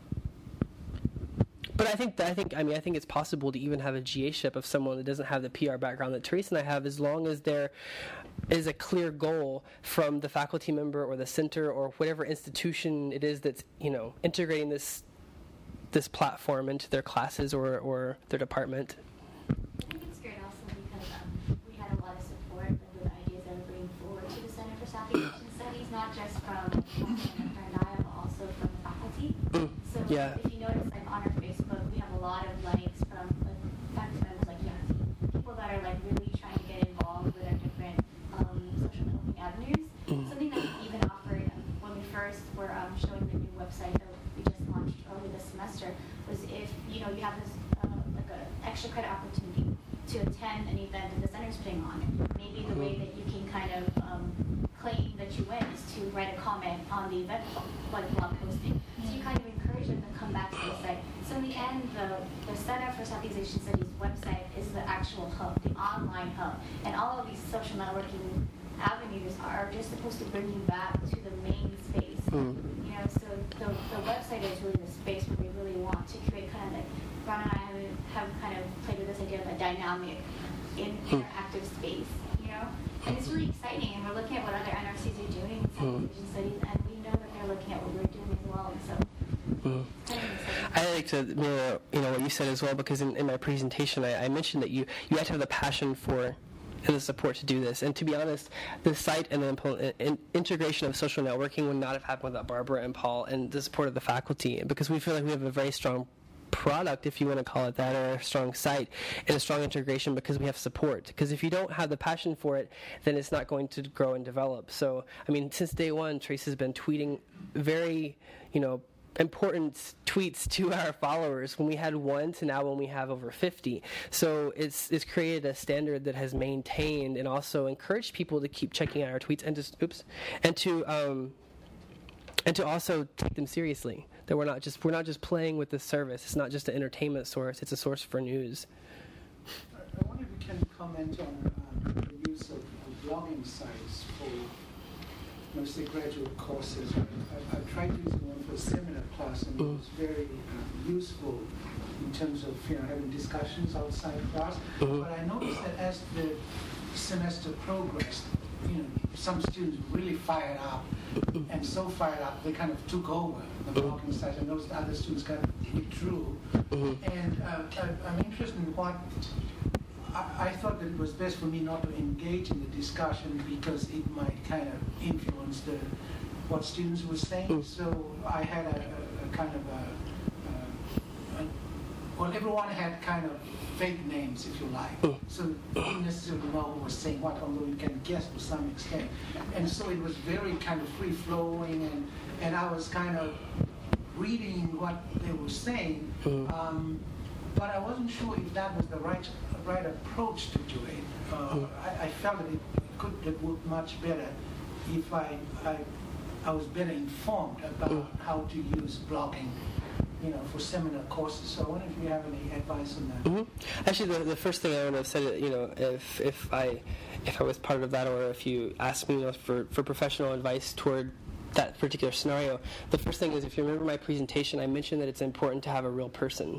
Speaker 2: But I think, I think, I mean, I think it's possible to even have a G A-ship of someone that doesn't have the P R background that Teresa and I have, as long as there is a clear goal from the faculty member or the center or whatever institution it is that's, you know, integrating this this platform into their classes or, or their department.
Speaker 7: I think it's great also because um, we had a lot of support with the ideas that we're bringing forward to the Center for Southeast Asian Studies, not just from President Naya, but also from the faculty.
Speaker 2: Mm,
Speaker 7: so
Speaker 2: yeah.
Speaker 7: if you notice, like on our Facebook, we have a lot of likes from like, faculty members like Yanti, people that are like really trying to get involved with our different um, social networking avenues.
Speaker 2: Mm.
Speaker 7: Something that we even offered um, when we first were um, showing the new website that we just launched early this semester was, if you know you have this uh, like an extra credit opportunity to attend an event that the center is putting on, maybe the way that you can kind of um, claim that you win is to write write a comment on the event like blog posting. So you kind of encourage them to come back to the site. So in the end, the, the Center for Southeast Asian Studies website is the actual hub, the online hub. And all of these social networking avenues are just supposed to bring you back to the main space. Mm. You know, so the, the website is really the space where we really want to create kind of like, Ron and I have, have kind of played with this idea of a dynamic, in, interactive space, you know? And it's really exciting, and we're looking at what other N R Cs are doing in Southeast Asian studies, and we know that they're looking at what we're doing as well, and so
Speaker 2: Mm. I like to mirror, you know, what you said as well, because in, in my presentation I, I mentioned that you, you have to have the passion for and the support to do this. And to be honest, the site and the impl- in, integration of social networking would not have happened without Barbara and Paul and the support of the faculty, because we feel like we have a very strong product, if you want to call it that, or a strong site and a strong integration because we have support. Because if you don't have the passion for it, then it's not going to grow and develop. So, I mean, since day one, Trace has been tweeting very, you know, important tweets to our followers when we had one to now when we have over fifty. So it's it's created a standard that has maintained and also encouraged people to keep checking out our tweets and just oops and to um and to also take them seriously. That we're not just we're not just playing with this service. It's not just an entertainment source. It's a source for news.
Speaker 6: I, I wonder if you can comment on uh, the use of, of blogging sites for mostly graduate courses. I, I've tried using one for a seminar class, and mm. it was very uh, useful in terms of you know having discussions outside class. Mm-hmm. But I noticed that as the semester progressed, you know, some students really fired up, and so fired up they kind of took over the blogging site, and those other students kind of withdrew. Mm-hmm. And uh, I, I'm interested in what. I thought that it was best for me not to engage in the discussion because it might kind of influence the what students were saying. Mm. So I had a, a, a kind of a, a, a well, everyone had kind of fake names, if you like. Mm. So you didn't necessarily know who was saying what, although you can guess to some extent. And so it was very kind of free flowing, and and I was kind of reading what they were saying. Mm. Um, But I wasn't sure if that was the right right approach to do it. Uh, mm. I, I felt that it could have worked much better if I, I I was better informed about mm. how to use blogging, you know, for seminar courses. So I wonder if you have any advice on that.
Speaker 2: Mm-hmm. Actually, the, the first thing I would have said, you know, if if I if I was part of that, or if you asked me, you know, for for professional advice toward that particular scenario, the first thing is, if you remember my presentation, I mentioned that it's important to have a real person.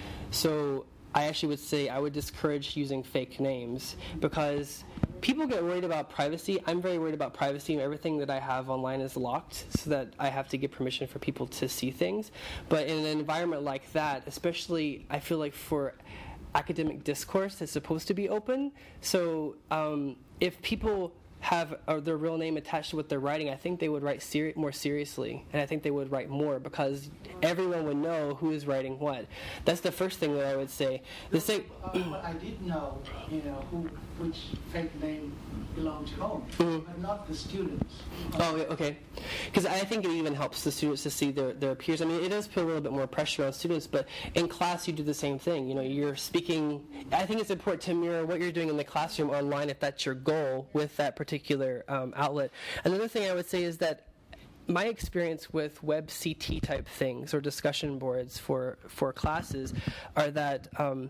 Speaker 2: So I actually would say I would discourage using fake names, because people get worried about privacy. I'm very worried about privacy. Everything that I have online is locked, so that I have to get permission for people to see things. But in an environment like that, especially, I feel like for academic discourse, it's supposed to be open. So um, if people have uh, their real name attached to what they're writing, I think they would write seri- more seriously, and I think they would write more, because everyone would know who is writing what. That's the first thing that I would say. The same,
Speaker 6: uh, but I did know, you know, who which fake name belonged to whom, mm-hmm. but not the students.
Speaker 2: Oh, okay. Because I think it even helps the students to see their, their peers. I mean, it does put a little bit more pressure on students, but in class you do the same thing. You know, you're speaking. I think it's important to mirror what you're doing in the classroom online, if that's your goal, with that particular um, outlet. Another thing I would say is that my experience with web C T type things, or discussion boards for, for classes, are that um,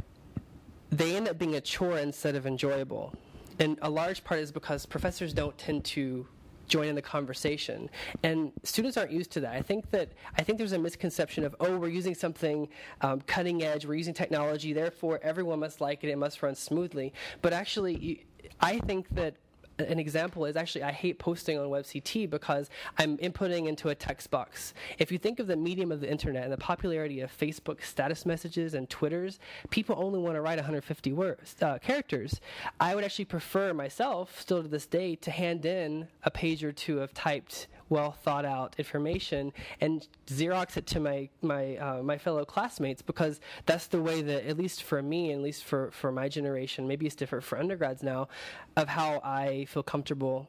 Speaker 2: they end up being a chore instead of enjoyable. And a large part is because professors don't tend to join in the conversation, and students aren't used to that. I think that I think there's a misconception of, oh, we're using something um, cutting edge, we're using technology, therefore everyone must like it, it must run smoothly. But actually, you, I think that an example is actually I hate posting on WebCT because I'm inputting into a text box. If you think of the medium of the internet and the popularity of Facebook status messages and Twitters, people only want to write one hundred fifty words, uh, characters. I would actually prefer myself, still to this day, to hand in a page or two of typed, well thought out information and Xerox it to my my uh, my fellow classmates, because that's the way that, at least for me, at least for, for my generation, maybe it's different for undergrads now, of how I feel comfortable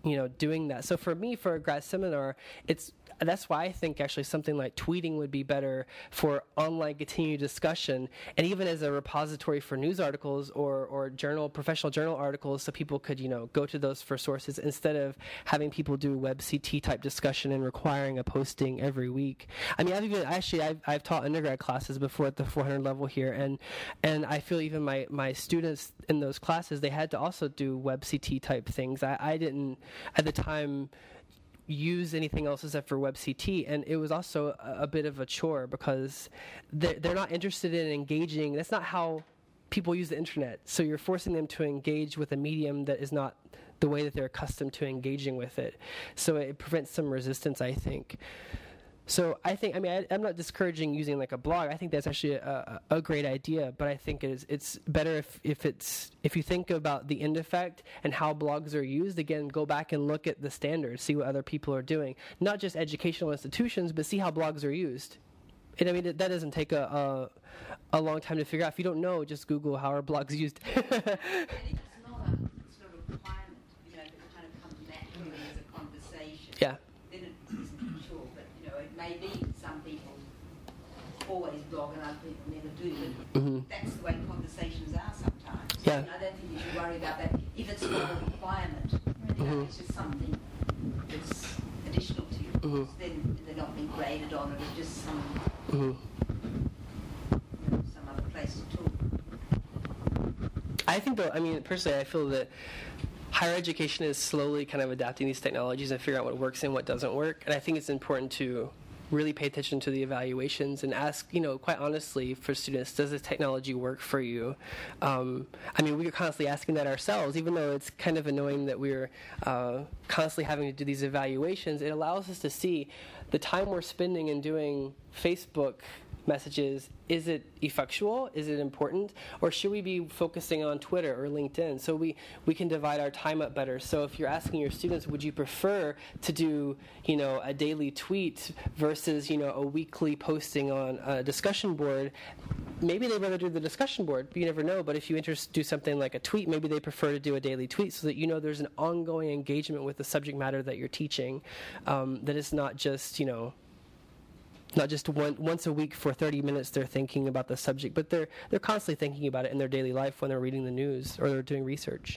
Speaker 2: you know, doing that. So for me, for a grad seminar, it's that's why I think actually something like tweeting would be better for online continued discussion, and even as a repository for news articles or, or journal, professional journal articles, so people could, you know, go to those for sources instead of having people do web C T type discussion and requiring a posting every week. I mean, I've even actually I've, I've taught undergrad classes before at the four hundred level here, and and I feel even my, my students in those classes, they had to also do web C T type things. I, I didn't at the time use anything else except for web C T, and it was also a, a bit of a chore because they're, they're not interested in engaging. That's not how people use the internet, so you're forcing them to engage with a medium that is not the way that they're accustomed to engaging with it, so it prevents some resistance, I think. So I think, I mean, I, I'm not discouraging using like a blog. I think that's actually a, a, a great idea, but I think it is, it's better if, if it's if you think about the end effect and how blogs are used. Again, go back and look at the standards, see what other people are doing. Not just educational institutions, but see how blogs are used. And I mean, that doesn't take a, a, a long time to figure out. If you don't know, just Google how are blogs used.
Speaker 3: And if it's not a, it's not a requirement, you know, if it kind of comes naturally as a conversation,
Speaker 2: Yeah.
Speaker 3: then it isn't sure. But, you know, it may be that some people always blog and other people never do. But
Speaker 2: Mm-hmm.
Speaker 3: that's the way conversations are sometimes.
Speaker 2: Yeah.
Speaker 3: And I don't think you should worry about that. If it's not a requirement, you know,
Speaker 2: Mhm.
Speaker 3: it's just something that's additional to you.
Speaker 2: Mhm.
Speaker 3: Then they're not being graded on it. It's just some,
Speaker 2: Mm-hmm.
Speaker 3: you know, some other place to talk.
Speaker 2: I think, though, I mean, personally, I feel that higher education is slowly kind of adapting these technologies and figuring out what works and what doesn't work. And I think it's important to really pay attention to the evaluations and ask, you know, quite honestly for students, does this technology work for you? Um, I mean, we're constantly asking that ourselves, even though it's kind of annoying that we're uh, constantly having to do these evaluations. It allows us to see the time we're spending in doing Facebook messages, is it effectual? Is it important? Or should we be focusing on Twitter or LinkedIn? So we, we can divide our time up better. So if you're asking your students, would you prefer to do, you know, a daily tweet versus, you know, a weekly posting on a discussion board? Maybe they'd rather do the discussion board, but you never know. But if you interest, do something like a tweet, maybe they prefer to do a daily tweet so that you know there's an ongoing engagement with the subject matter that you're teaching, um, that it's not just, you know, not just one, once a week for thirty minutes they're thinking about the subject, but they're they're constantly thinking about it in their daily life when they're reading the news or they're doing research.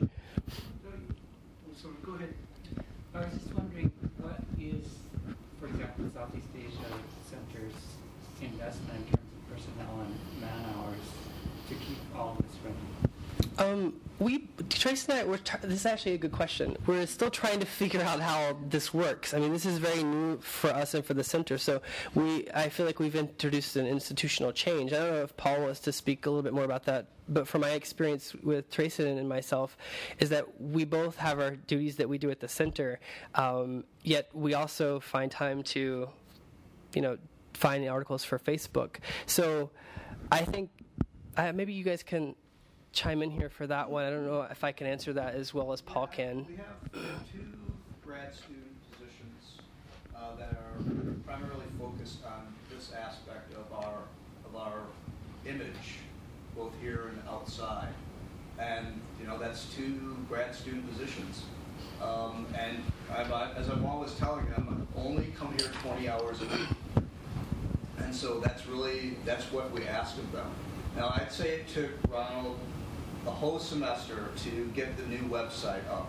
Speaker 6: So go ahead.
Speaker 8: I was just wondering, what is, for example, Southeast Asia Center's investment in terms of personnel and man hours to keep all this running?
Speaker 2: Um, we, Trace and I, we're tr- this is actually a good question. We're still trying to figure out how this works. I mean, this is very new for us and for the center, so we, I feel like we've introduced an institutional change. I don't know if Paul wants to speak a little bit more about that, but from my experience with Tracy and myself is that we both have our duties that we do at the center, um, yet we also find time to, you know, find articles for Facebook. So I think uh, maybe you guys can chime in here for that one. I don't know if I can answer that as well as Paul can.
Speaker 5: We have, we have two grad student positions uh, that are primarily focused on this aspect of our of our image, both here and outside. And you know, that's two grad student positions. Um, and I've, as I'm always telling them, only come here twenty hours a week. And so that's really that's what we ask of them. Now, I'd say it took Ronald the whole semester to get the new website up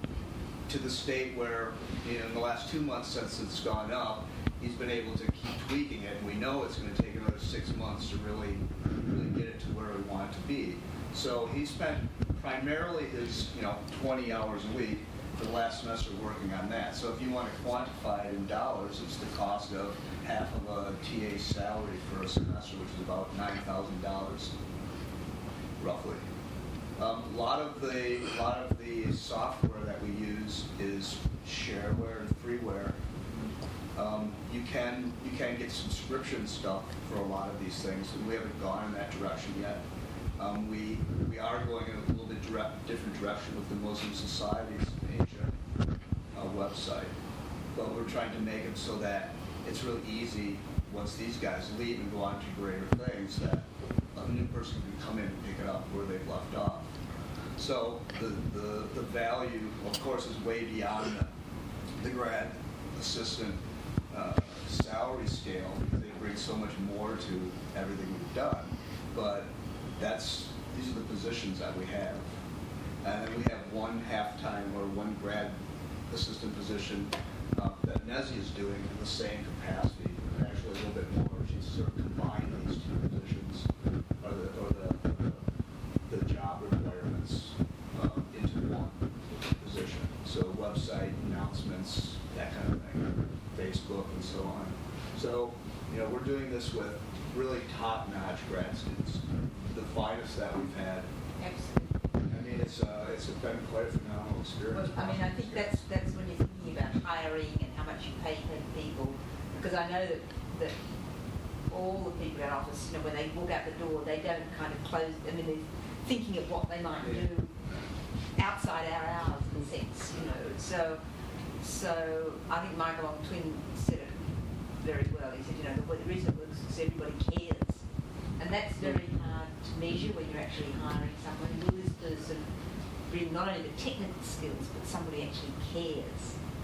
Speaker 5: to the state where, you know, in the last two months since it's gone up, he's been able to keep tweaking it, and we know it's going to take another six months to really, really get it to where we want it to be. So he spent primarily his, you know, twenty hours a week for the last semester working on that. So if you want to quantify it in dollars, it's the cost of half of a T A's salary for a semester, which is about nine thousand dollars, roughly. Um, a lot of the a lot of the software that we use is shareware and freeware. Um, you can you can get subscription stuff for a lot of these things, and we haven't gone in that direction yet. Um, we we are going in a little bit direct, different direction with the Muslim Societies in Asia uh, website, but we're trying to make it so that it's really easy once these guys leave and go on to greater things that a new person can come in and pick it up where they've left off. So the, the, the value, of course, is way beyond the, the grad assistant uh, salary scale, because they bring so much more to everything we've done. But that's these are the positions that we have. And we have one half-time or one grad assistant position uh, that Nezzy is doing in the same capacity, actually a little bit more. She's sort of combined these two positions, or the, or the, the, the job requirements uh, into one position. So website, announcements, that kind of thing, Facebook, and so on. So, you know, we're doing this with really top-notch grad students, the finest that we've had.
Speaker 3: Absolutely.
Speaker 5: I mean, it's uh, it's been quite a phenomenal experience.
Speaker 3: Well, I mean, I think that's that's when you're thinking about hiring and how much you pay per people, because I know that that all the people in our office, you know, when they walk out the door, they don't kind of close. I mean, they're thinking of what they might
Speaker 5: Yeah.
Speaker 3: do outside our hours, in a sense, you know. So, so I think Michael on Twin said it very well. He said, you know, the, the reason it works is everybody cares, and that's very hard to measure when you're actually hiring someone. Will this person bring not only the technical skills, but somebody actually cares?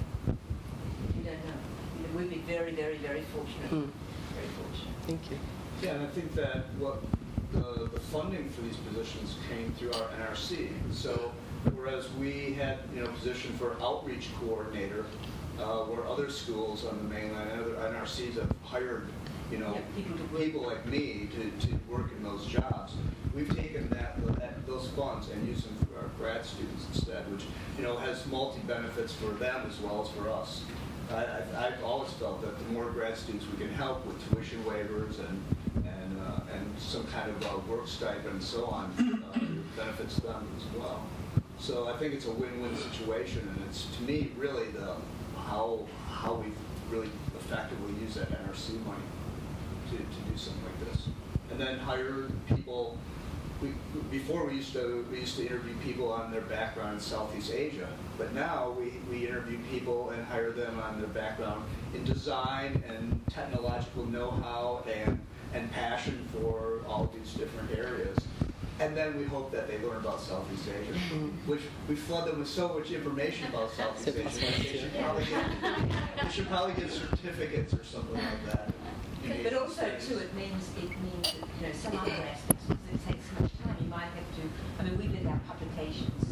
Speaker 3: You don't know. You know, we've been very, very, very fortunate.
Speaker 2: Mm.
Speaker 3: Very fortunate.
Speaker 2: Thank you.
Speaker 5: Yeah, and I think that what the, the funding for these positions came through our N R C. So whereas we had, you know, a position for outreach coordinator, uh, where other schools on the mainland and other N R Cs have hired, you know,
Speaker 3: Yeah, people to work.
Speaker 5: people like me to, to work in those jobs. We've taken that, that those funds and used them for our grad students instead, which, you know, has multi-benefits for them as well as for us. I, I, I've always felt that the more grad students we can help with tuition waivers and and uh, and some kind of uh, work stipend and so on, uh, benefits them as well. So I think it's a win-win situation, and it's, to me, really the how how we really effectively use that N R C money to, to do something like this, and then hire people. We, before we used to we used to interview people on their background in Southeast Asia, but now we, we interview people and hire them on their background in design and technological know-how and and passion for all these different areas. And then we hope that they learn about Southeast Asia, which we flood them with so much information about Southeast Asia. They should probably get, they should probably get certificates or something like that.
Speaker 3: But also, too, it means it means that, you know, some other aspects, because it takes so much time, you might have to, I mean, we let our publications,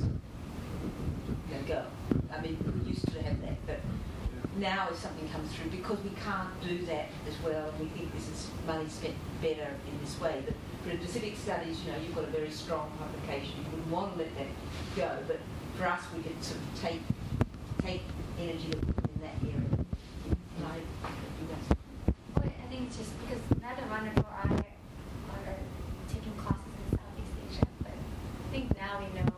Speaker 3: you know, go. I mean, we used to have that, but now if something comes through, because we can't do that as well, and we think this is money spent better in this way, but for Pacific Studies, you know, you've got a very strong publication, you wouldn't want to let that go, but for us, we could sort of take, take energy in that area. And I, you guys.
Speaker 7: Well, I think it's just because neither Ron nor I are taking classes in Southeast Asia, but I think now we know.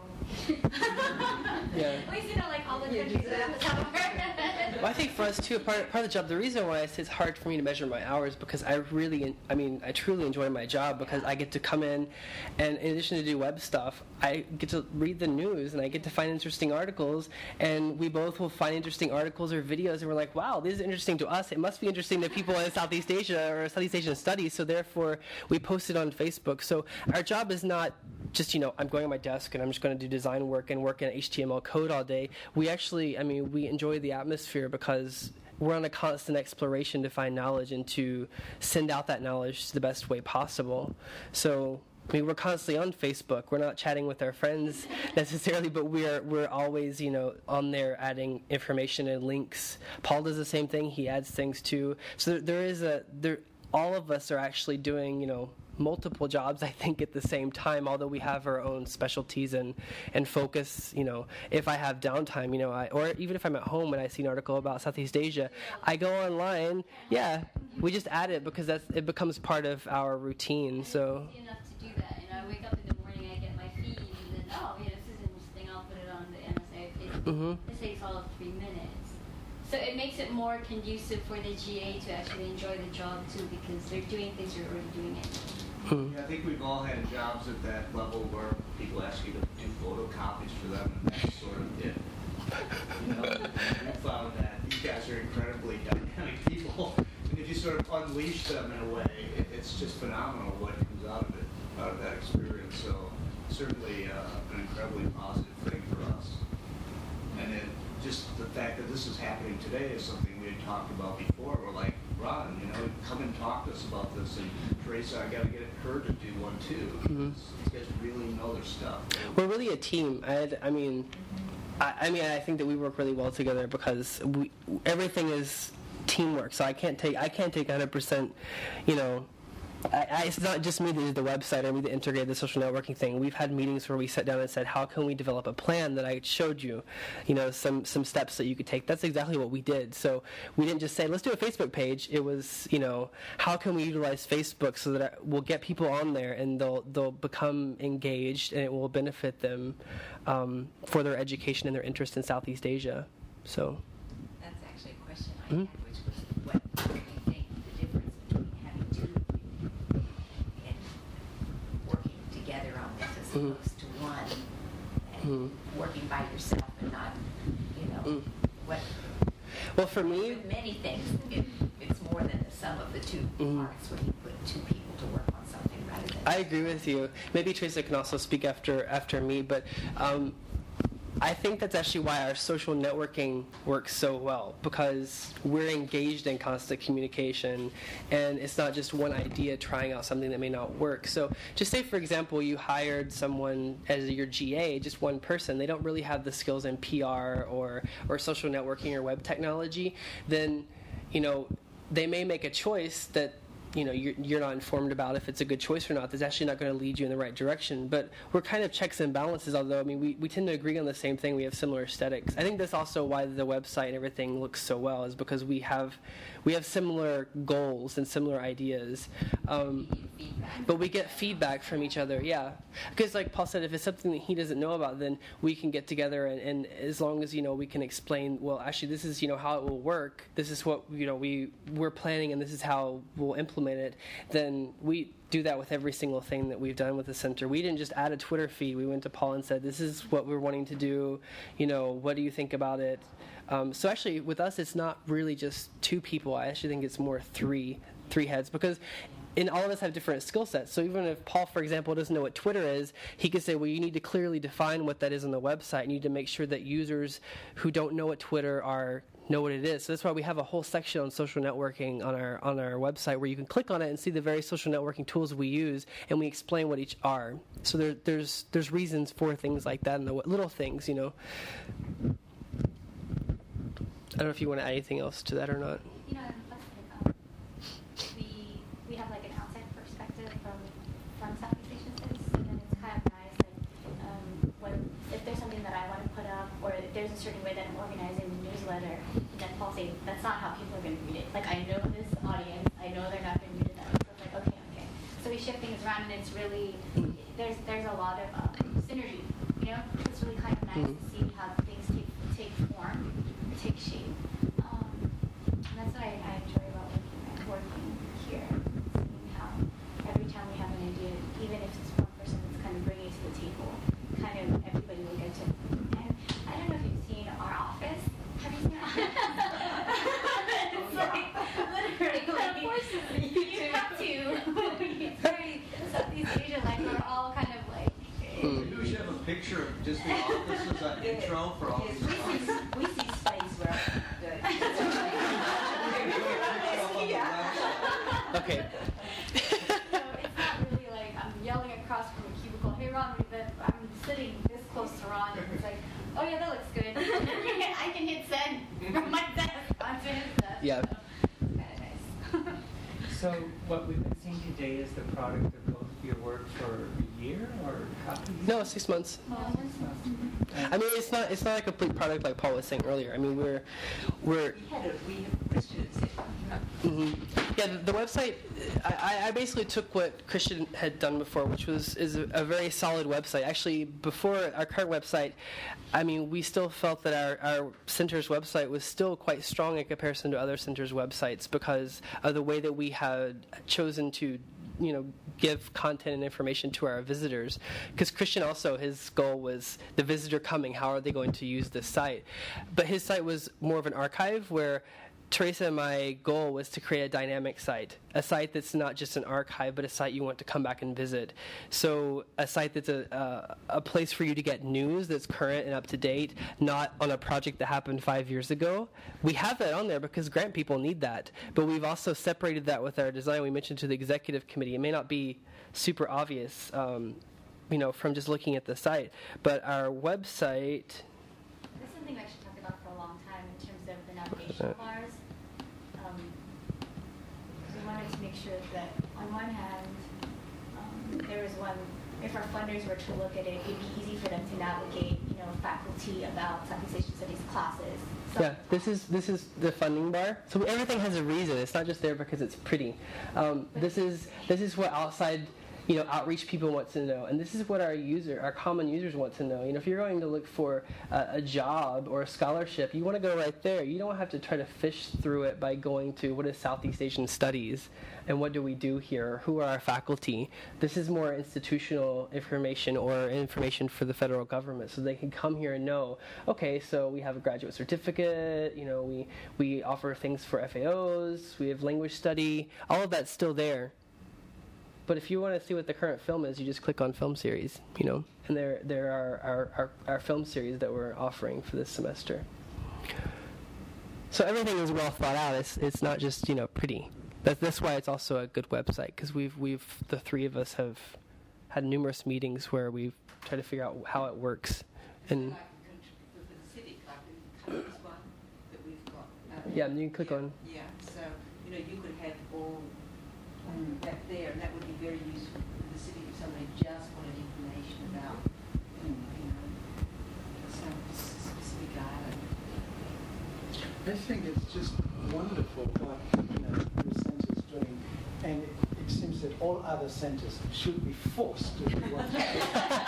Speaker 2: Yeah.
Speaker 7: At least you know, like all the countries that have
Speaker 2: Well, I think for us too, part, part of the job, the reason why I say it's hard for me to measure my hours, because I really, I mean, I truly enjoy my job, because I get to come in, and in addition to do web stuff, I get to read the news, and I get to find interesting articles, and we both will find interesting articles or videos, and we're like, wow, this is interesting to us. It must be interesting to people in Southeast Asia or Southeast Asian studies, so therefore we post it on Facebook. So our job is not just, you know, I'm going on my desk and I'm just going to do design work and work in H T M L code all day. We actually, I mean, we enjoy the atmosphere because we're on a constant exploration to find knowledge and to send out that knowledge the best way possible. So, I mean, we're constantly on Facebook. We're not chatting with our friends necessarily, but we're we're always, you know, on there adding information and links. Paul does the same thing. He adds things too. So there, there is a there. All of us are actually doing, you know, multiple jobs, I think, at the same time, although we have our own specialties and, and focus. You know, if I have downtime, you know, I, or even if I'm at home and I see an article about Southeast Asia, I go online, yeah, we just add it because that's, it becomes part of our routine, so.
Speaker 4: It's easy enough to do that, and I wake up in the morning, I get my feed, and then, oh, yeah, this is interesting, I'll put it on the N S A Facebook.
Speaker 2: Mm-hmm.
Speaker 4: It takes all of three minutes. So it makes it more conducive for the G A to actually enjoy the job, too, because they're doing things you're already doing anyway.
Speaker 2: Mm-hmm.
Speaker 5: Yeah, I think we've all had jobs at that level where people ask you to do photocopies for them, and that's sort of it. You know, we found that these guys are incredibly dynamic people, and if you sort of unleash them in a way, it, it's just phenomenal what comes out of it, out of that experience. So, certainly uh, an incredibly positive thing for us. And it, just the fact that this is happening today is something we had talked about before. We're like, Ron, you know, come and talk to us about this. And Teresa, I got to get her to do one too.
Speaker 2: Mm-hmm.
Speaker 5: These guys really know their stuff.
Speaker 2: We're really a team. I, I mean, I, I mean, I think that we work really well together because we, everything is teamwork. So I can't take I can't take one hundred percent, you know. I, I, it's not just me that did the website or me that integrated the social networking thing. We've had meetings where we sat down and said, how can we develop a plan that I showed you, you know, some, some steps that you could take. That's exactly what we did. So we didn't just say, let's do a Facebook page. It was, you know, how can we utilize Facebook so that we'll get people on there and they'll, they'll become engaged and it will benefit them um, for their education and their interest in Southeast Asia. So
Speaker 3: that's actually a question I
Speaker 2: mm-hmm.
Speaker 3: had, which was what do you think the difference between having two and working together on this as
Speaker 2: Mm-hmm.
Speaker 3: opposed to one and
Speaker 2: Mm-hmm.
Speaker 3: working by yourself and not, you know,
Speaker 2: Mm.
Speaker 3: what
Speaker 2: Well, for me,
Speaker 3: with many things, it, it's more than the sum of the two
Speaker 2: Mhm.
Speaker 3: parts when you put two people to work on something rather than
Speaker 2: I agree with you. Maybe Teresa can also speak after after me, but um, I think that's actually why our social networking works so well, because we're engaged in constant communication, and it's not just one idea trying out something that may not work. So just say, for example, you hired someone as your G A, just one person, they don't really have the skills in P R or, or social networking or web technology, then, you know, they may make a choice that you know, you're, you're not informed about if it's a good choice or not. That's actually not going to lead you in the right direction. But we're kind of checks and balances, although, I mean, we, we tend to agree on the same thing. We have similar aesthetics. I think that's also why the website and everything looks so well, is because we have we have similar goals and similar ideas. Um, but we get feedback from each other, yeah. Because like Paul said, if it's something that he doesn't know about, then we can get together, and, and as long as, you know, we can explain, well, actually, this is, you know, how it will work. This is what, you know, we, we're planning, and this is how we'll implement it, then we do that with every single thing that we've done with the center. We didn't just add a Twitter feed. We went to Paul and said, this is what we're wanting to do. You know, what do you think about it? Um, so actually, with us, it's not really just two people. I actually think it's more three, three heads, because and all of us have different skill sets. So even if Paul, for example, doesn't know what Twitter is, he could say, well, you need to clearly define what that is on the website. You need to make sure that users who don't know what Twitter are know what it is. So that's why we have a whole section on social networking on our on our website where you can click on it and see the various social networking tools we use, and we explain what each are. So there, there's there's reasons for things like that, and the little things, you know. I don't know if you want to add anything else to that or not.
Speaker 7: You know, that's like, um, we we have like an outside perspective from from Southeast Asian studies, and then it's kind of nice, like um, when if there's something that I want to put up, or if there's a certain way that I'm organizing the newsletter, then Paul say that's not how people are going to read it. Like I know this audience, I know they're not going to read it that way. So it's like okay, okay. So we shift things around, and it's really there's there's a lot of um, synergy. You know, it's really kind of nice to see how things take take form. Take shape. Um, and that's what I, I enjoy about working, working here. Seeing how every time we have an idea, even if it's one person that's kind of bringing it to the table, kind of everybody will get to. And I don't know if you've seen our office. Have you seen our office? It's like literally, like, you have to. It's very Southeast Asian. Like we're all kind of like.
Speaker 5: Maybe we should have a picture of just the office as an intro for all
Speaker 3: Yes,
Speaker 5: these
Speaker 3: we see,
Speaker 5: talks.
Speaker 3: we see space where
Speaker 2: Okay.
Speaker 7: So it's not really like I'm yelling across from a cubicle, hey Ron, but I'm sitting this close to Ron, and it's like, oh yeah, that looks good. I can hit send from my desk onto his desk.
Speaker 2: Yeah.
Speaker 7: So it's kind of nice.
Speaker 8: So what we've been seeing today is the product of both of your work for a year or half a year?
Speaker 2: No, six months. I mean, it's not it's not a complete product like Paul was saying earlier. I mean, we're we're
Speaker 3: we had a we have Christian said,
Speaker 2: mhm. yeah. The, the website, I, I basically took what Christian had done before, which was is a, a very solid website. Actually, before our current website, I mean, we still felt that our, our center's website was still quite strong in comparison to other centers' websites because of the way that we had chosen to, you know, give content and information to our visitors. Because Christian also, his goal was the visitor coming, how are they going to use this site? But his site was more of an archive where Teresa, my goal was to create a dynamic site, a site that's not just an archive, but a site you want to come back and visit. So a site that's a, uh, a place for you to get news that's current and up to date, not on a project that happened five years ago. We have that on there because grant people need that, but we've also separated that with our design. We mentioned to the executive committee. It may not be super obvious, um, you know, from just looking at the site, but our website.
Speaker 7: That's something I should talk about for a long time in terms of the navigational bars. Um, we wanted to make sure that on one hand, um, there was one, if our funders were to look at it, it'd be easy for them to navigate, you know, faculty about Southeast Asian Studies classes. So
Speaker 2: Yeah, this is this is the funding bar. So everything has a reason. It's not just there because it's pretty. Um, this is this is what outside, you know, outreach people want to know, and this is what our user, our common users want to know. You know, if you're going to look for a, a job or a scholarship, you want to go right there. You don't have to try to fish through it by going to what is Southeast Asian Studies, and what do we do here? Who are our faculty? This is more institutional information or information for the federal government, so they can come here and know. Okay, so we have a graduate certificate. You know, we we offer things for F A Os. We have language study. All of that's still there. But if you want to see what the current film is, you just click on film series, you know, and there there are our, our, our film series that we're offering for this semester. So everything is well thought out. It's it's not just, you know, pretty. That's that's why it's also a good website, because we've we've the three of us have had numerous meetings where we've tried to figure out how it works. And
Speaker 3: Like for the civic, like the colours one that we've got. uh,
Speaker 2: yeah, you can click
Speaker 3: yeah,
Speaker 2: on.
Speaker 3: Yeah, so, you know, you could have all um, that there, and that would be very useful for the civic if somebody just wanted information about, you know, some specific island.
Speaker 6: I think it's just wonderful what, you know, the centre is doing, and it, it seems that all other centres should be forced to do what they do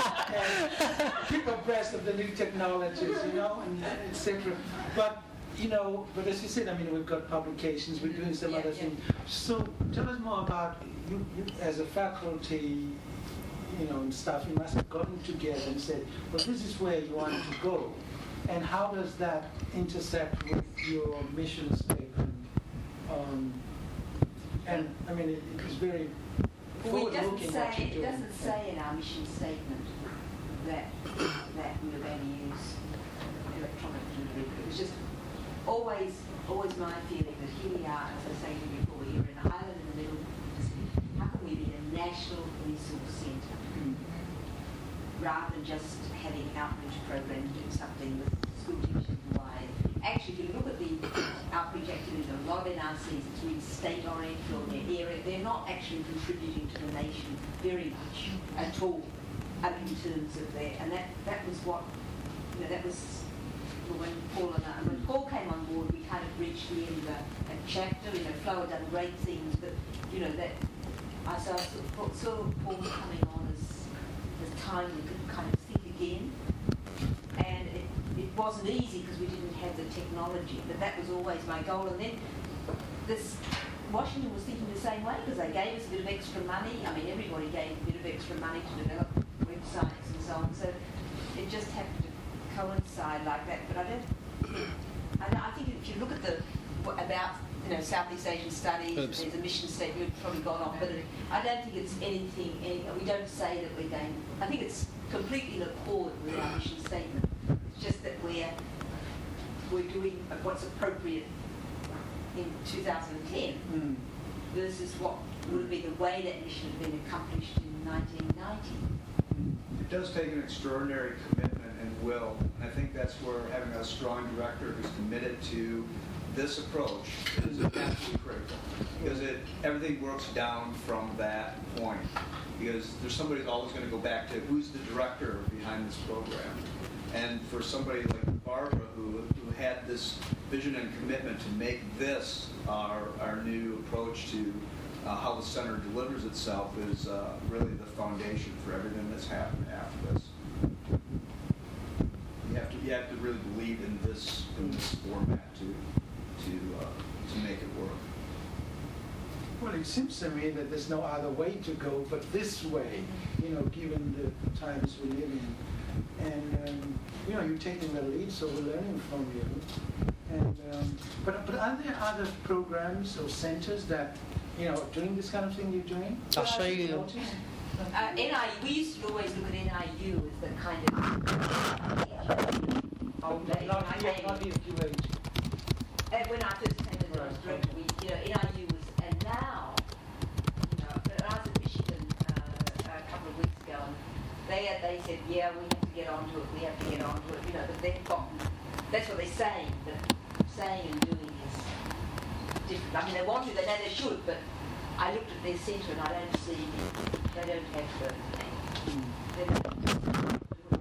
Speaker 6: and keep abreast of the new technologies, you know, and et cetera. But you know, but as you said, I mean, we've got publications, we're doing some
Speaker 3: Yeah,
Speaker 6: other
Speaker 3: yeah.
Speaker 6: things. So tell us more about you, you as a faculty, you know, and stuff. You must have gotten together and said, well, this is where you want to go. And how does that intersect with your mission statement? Um, and I mean, it, it is very
Speaker 3: Well, it doesn't
Speaker 6: forward-looking what
Speaker 3: say,
Speaker 6: you're
Speaker 3: it
Speaker 6: doing.
Speaker 3: doesn't say in our mission statement that, that we are going to use electronic delivery. It was just always, always my feeling that here we are, as I was saying to you before, we're in an island in the middle of the Pacific. How can we be a national resource centre?
Speaker 6: Mm.
Speaker 3: Rather than just having outreach programs, doing something with school teachers in Hawaii. Actually, if you look at the outreach activities, a lot of N R Cs, it's really state-oriented or their area. They're not actually contributing to the nation very much at all uh, in terms of their, and that, that was what, you know, that was when Paul and I, when Paul came on board, we kind of reached the end of a, a chapter. You know, Flo had done great things, but, you know, that, I saw sort of, sort of Paul coming on as the time we could kind of think again. And it, it wasn't easy because we didn't have the technology, but that was always my goal. And then this, Washington was thinking the same way because they gave us a bit of extra money. I mean, everybody gave a bit of extra money to develop websites and so on. So it just happened to coincide like that. But I don't think, I, don't, I think if you look at the, about, you know, Southeast Asian Studies,
Speaker 2: Oops.
Speaker 3: there's a mission statement, we've probably gone off, but it, I don't think it's anything, any, we don't say that we're going, I think it's completely in accord with our mission statement. It's just that we're, we're doing what's appropriate in two thousand ten
Speaker 6: Mm.
Speaker 3: versus what would have been the way that mission had been accomplished in nineteen ninety.
Speaker 5: It does take an extraordinary commitment and will, and I think that's where having a strong director who's committed to this approach is absolutely critical, because it everything works down from that point. Because there's somebody who's always going to go back to who's the director behind this program, and for somebody like Barbara who who had this vision and commitment to make this our our new approach to uh, how the center delivers itself is uh, really the foundation for everything that's happened after this. You have to you have to really believe in this in this format to to uh, to make it work.
Speaker 6: Well, it seems to me that there's no other way to go but this way, you know, given the times we live in. And, um, you know, you're taking the lead, so we're learning from you. And um, but but are there other programs or centers that you know doing this kind of thing you're doing?
Speaker 2: I'll show you.
Speaker 6: Notice?
Speaker 3: Uh, N I U, we used to always look at N I U as the kind of old days.
Speaker 6: Not,
Speaker 3: when I
Speaker 6: not,
Speaker 3: came-
Speaker 6: not the U H.
Speaker 3: Uh, when I first came as
Speaker 6: Right,
Speaker 3: director, we, you know, N I U was, and now, you know, but I was in Michigan uh, a couple of weeks ago, and they had, they said, yeah, we have to get onto it, we have to get onto it, you know, but they've gotten, that's what they're saying, but saying and doing is different. I mean, they want to, they know they should, but I looked at their centre and I don't see, they don't have the, they don't,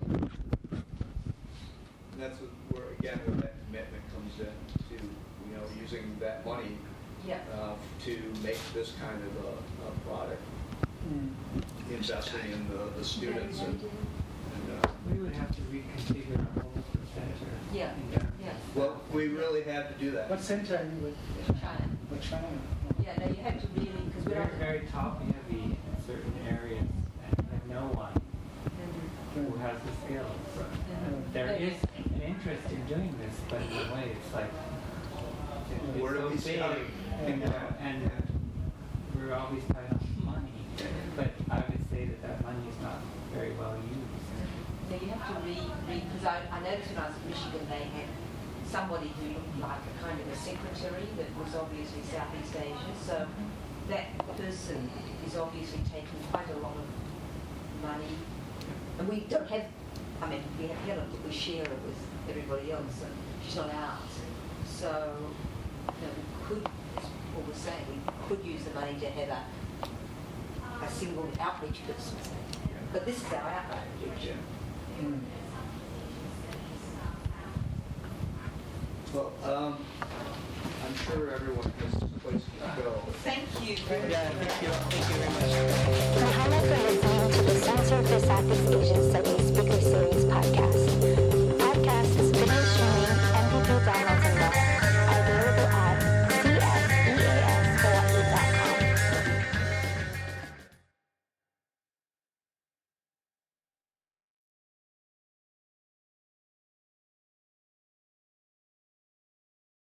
Speaker 5: And that's what, where, again, where that commitment comes in to, you know, using that money
Speaker 3: yeah.
Speaker 5: uh, to make this kind of a, a product,
Speaker 6: Mm.
Speaker 5: investing in the, the students and, and uh,
Speaker 8: We would have to reconfigure our whole center.
Speaker 3: Yeah.
Speaker 8: in that.
Speaker 3: Yeah.
Speaker 5: well, we really had to do that.
Speaker 6: What center are you with?
Speaker 3: China.
Speaker 6: With China.
Speaker 3: Yeah, no, you have to really, because we're
Speaker 8: We're
Speaker 3: not,
Speaker 8: very top heavy in certain areas and we have no one who has the skills. There is an interest in doing this, but in a way it's like, it's
Speaker 5: Where do
Speaker 8: so
Speaker 5: we
Speaker 8: big,
Speaker 5: start?
Speaker 8: and, uh, and we're always tight on money. But I would say that that money is not very well used.
Speaker 3: yeah, you have to read, read, because I, I noticed when I was in Michigan, they had somebody who looked like a kind of a secretary that was obviously Southeast Asia, so that person is obviously taking quite a lot of money. And we don't have, I mean, we have, we have a, we share it with everybody else, and she's not out. So, you know, we could, as Paul was saying, we could use the money to have a, a single outreach person. But this is our outreach.
Speaker 6: Mm.
Speaker 5: Well, um, I'm sure everyone has places to go.
Speaker 3: Thank you.
Speaker 2: Yeah, thank you. Thank you very much.
Speaker 1: Mahalo for listening to the Center for Southeast Asian Studies Speaker Series podcast.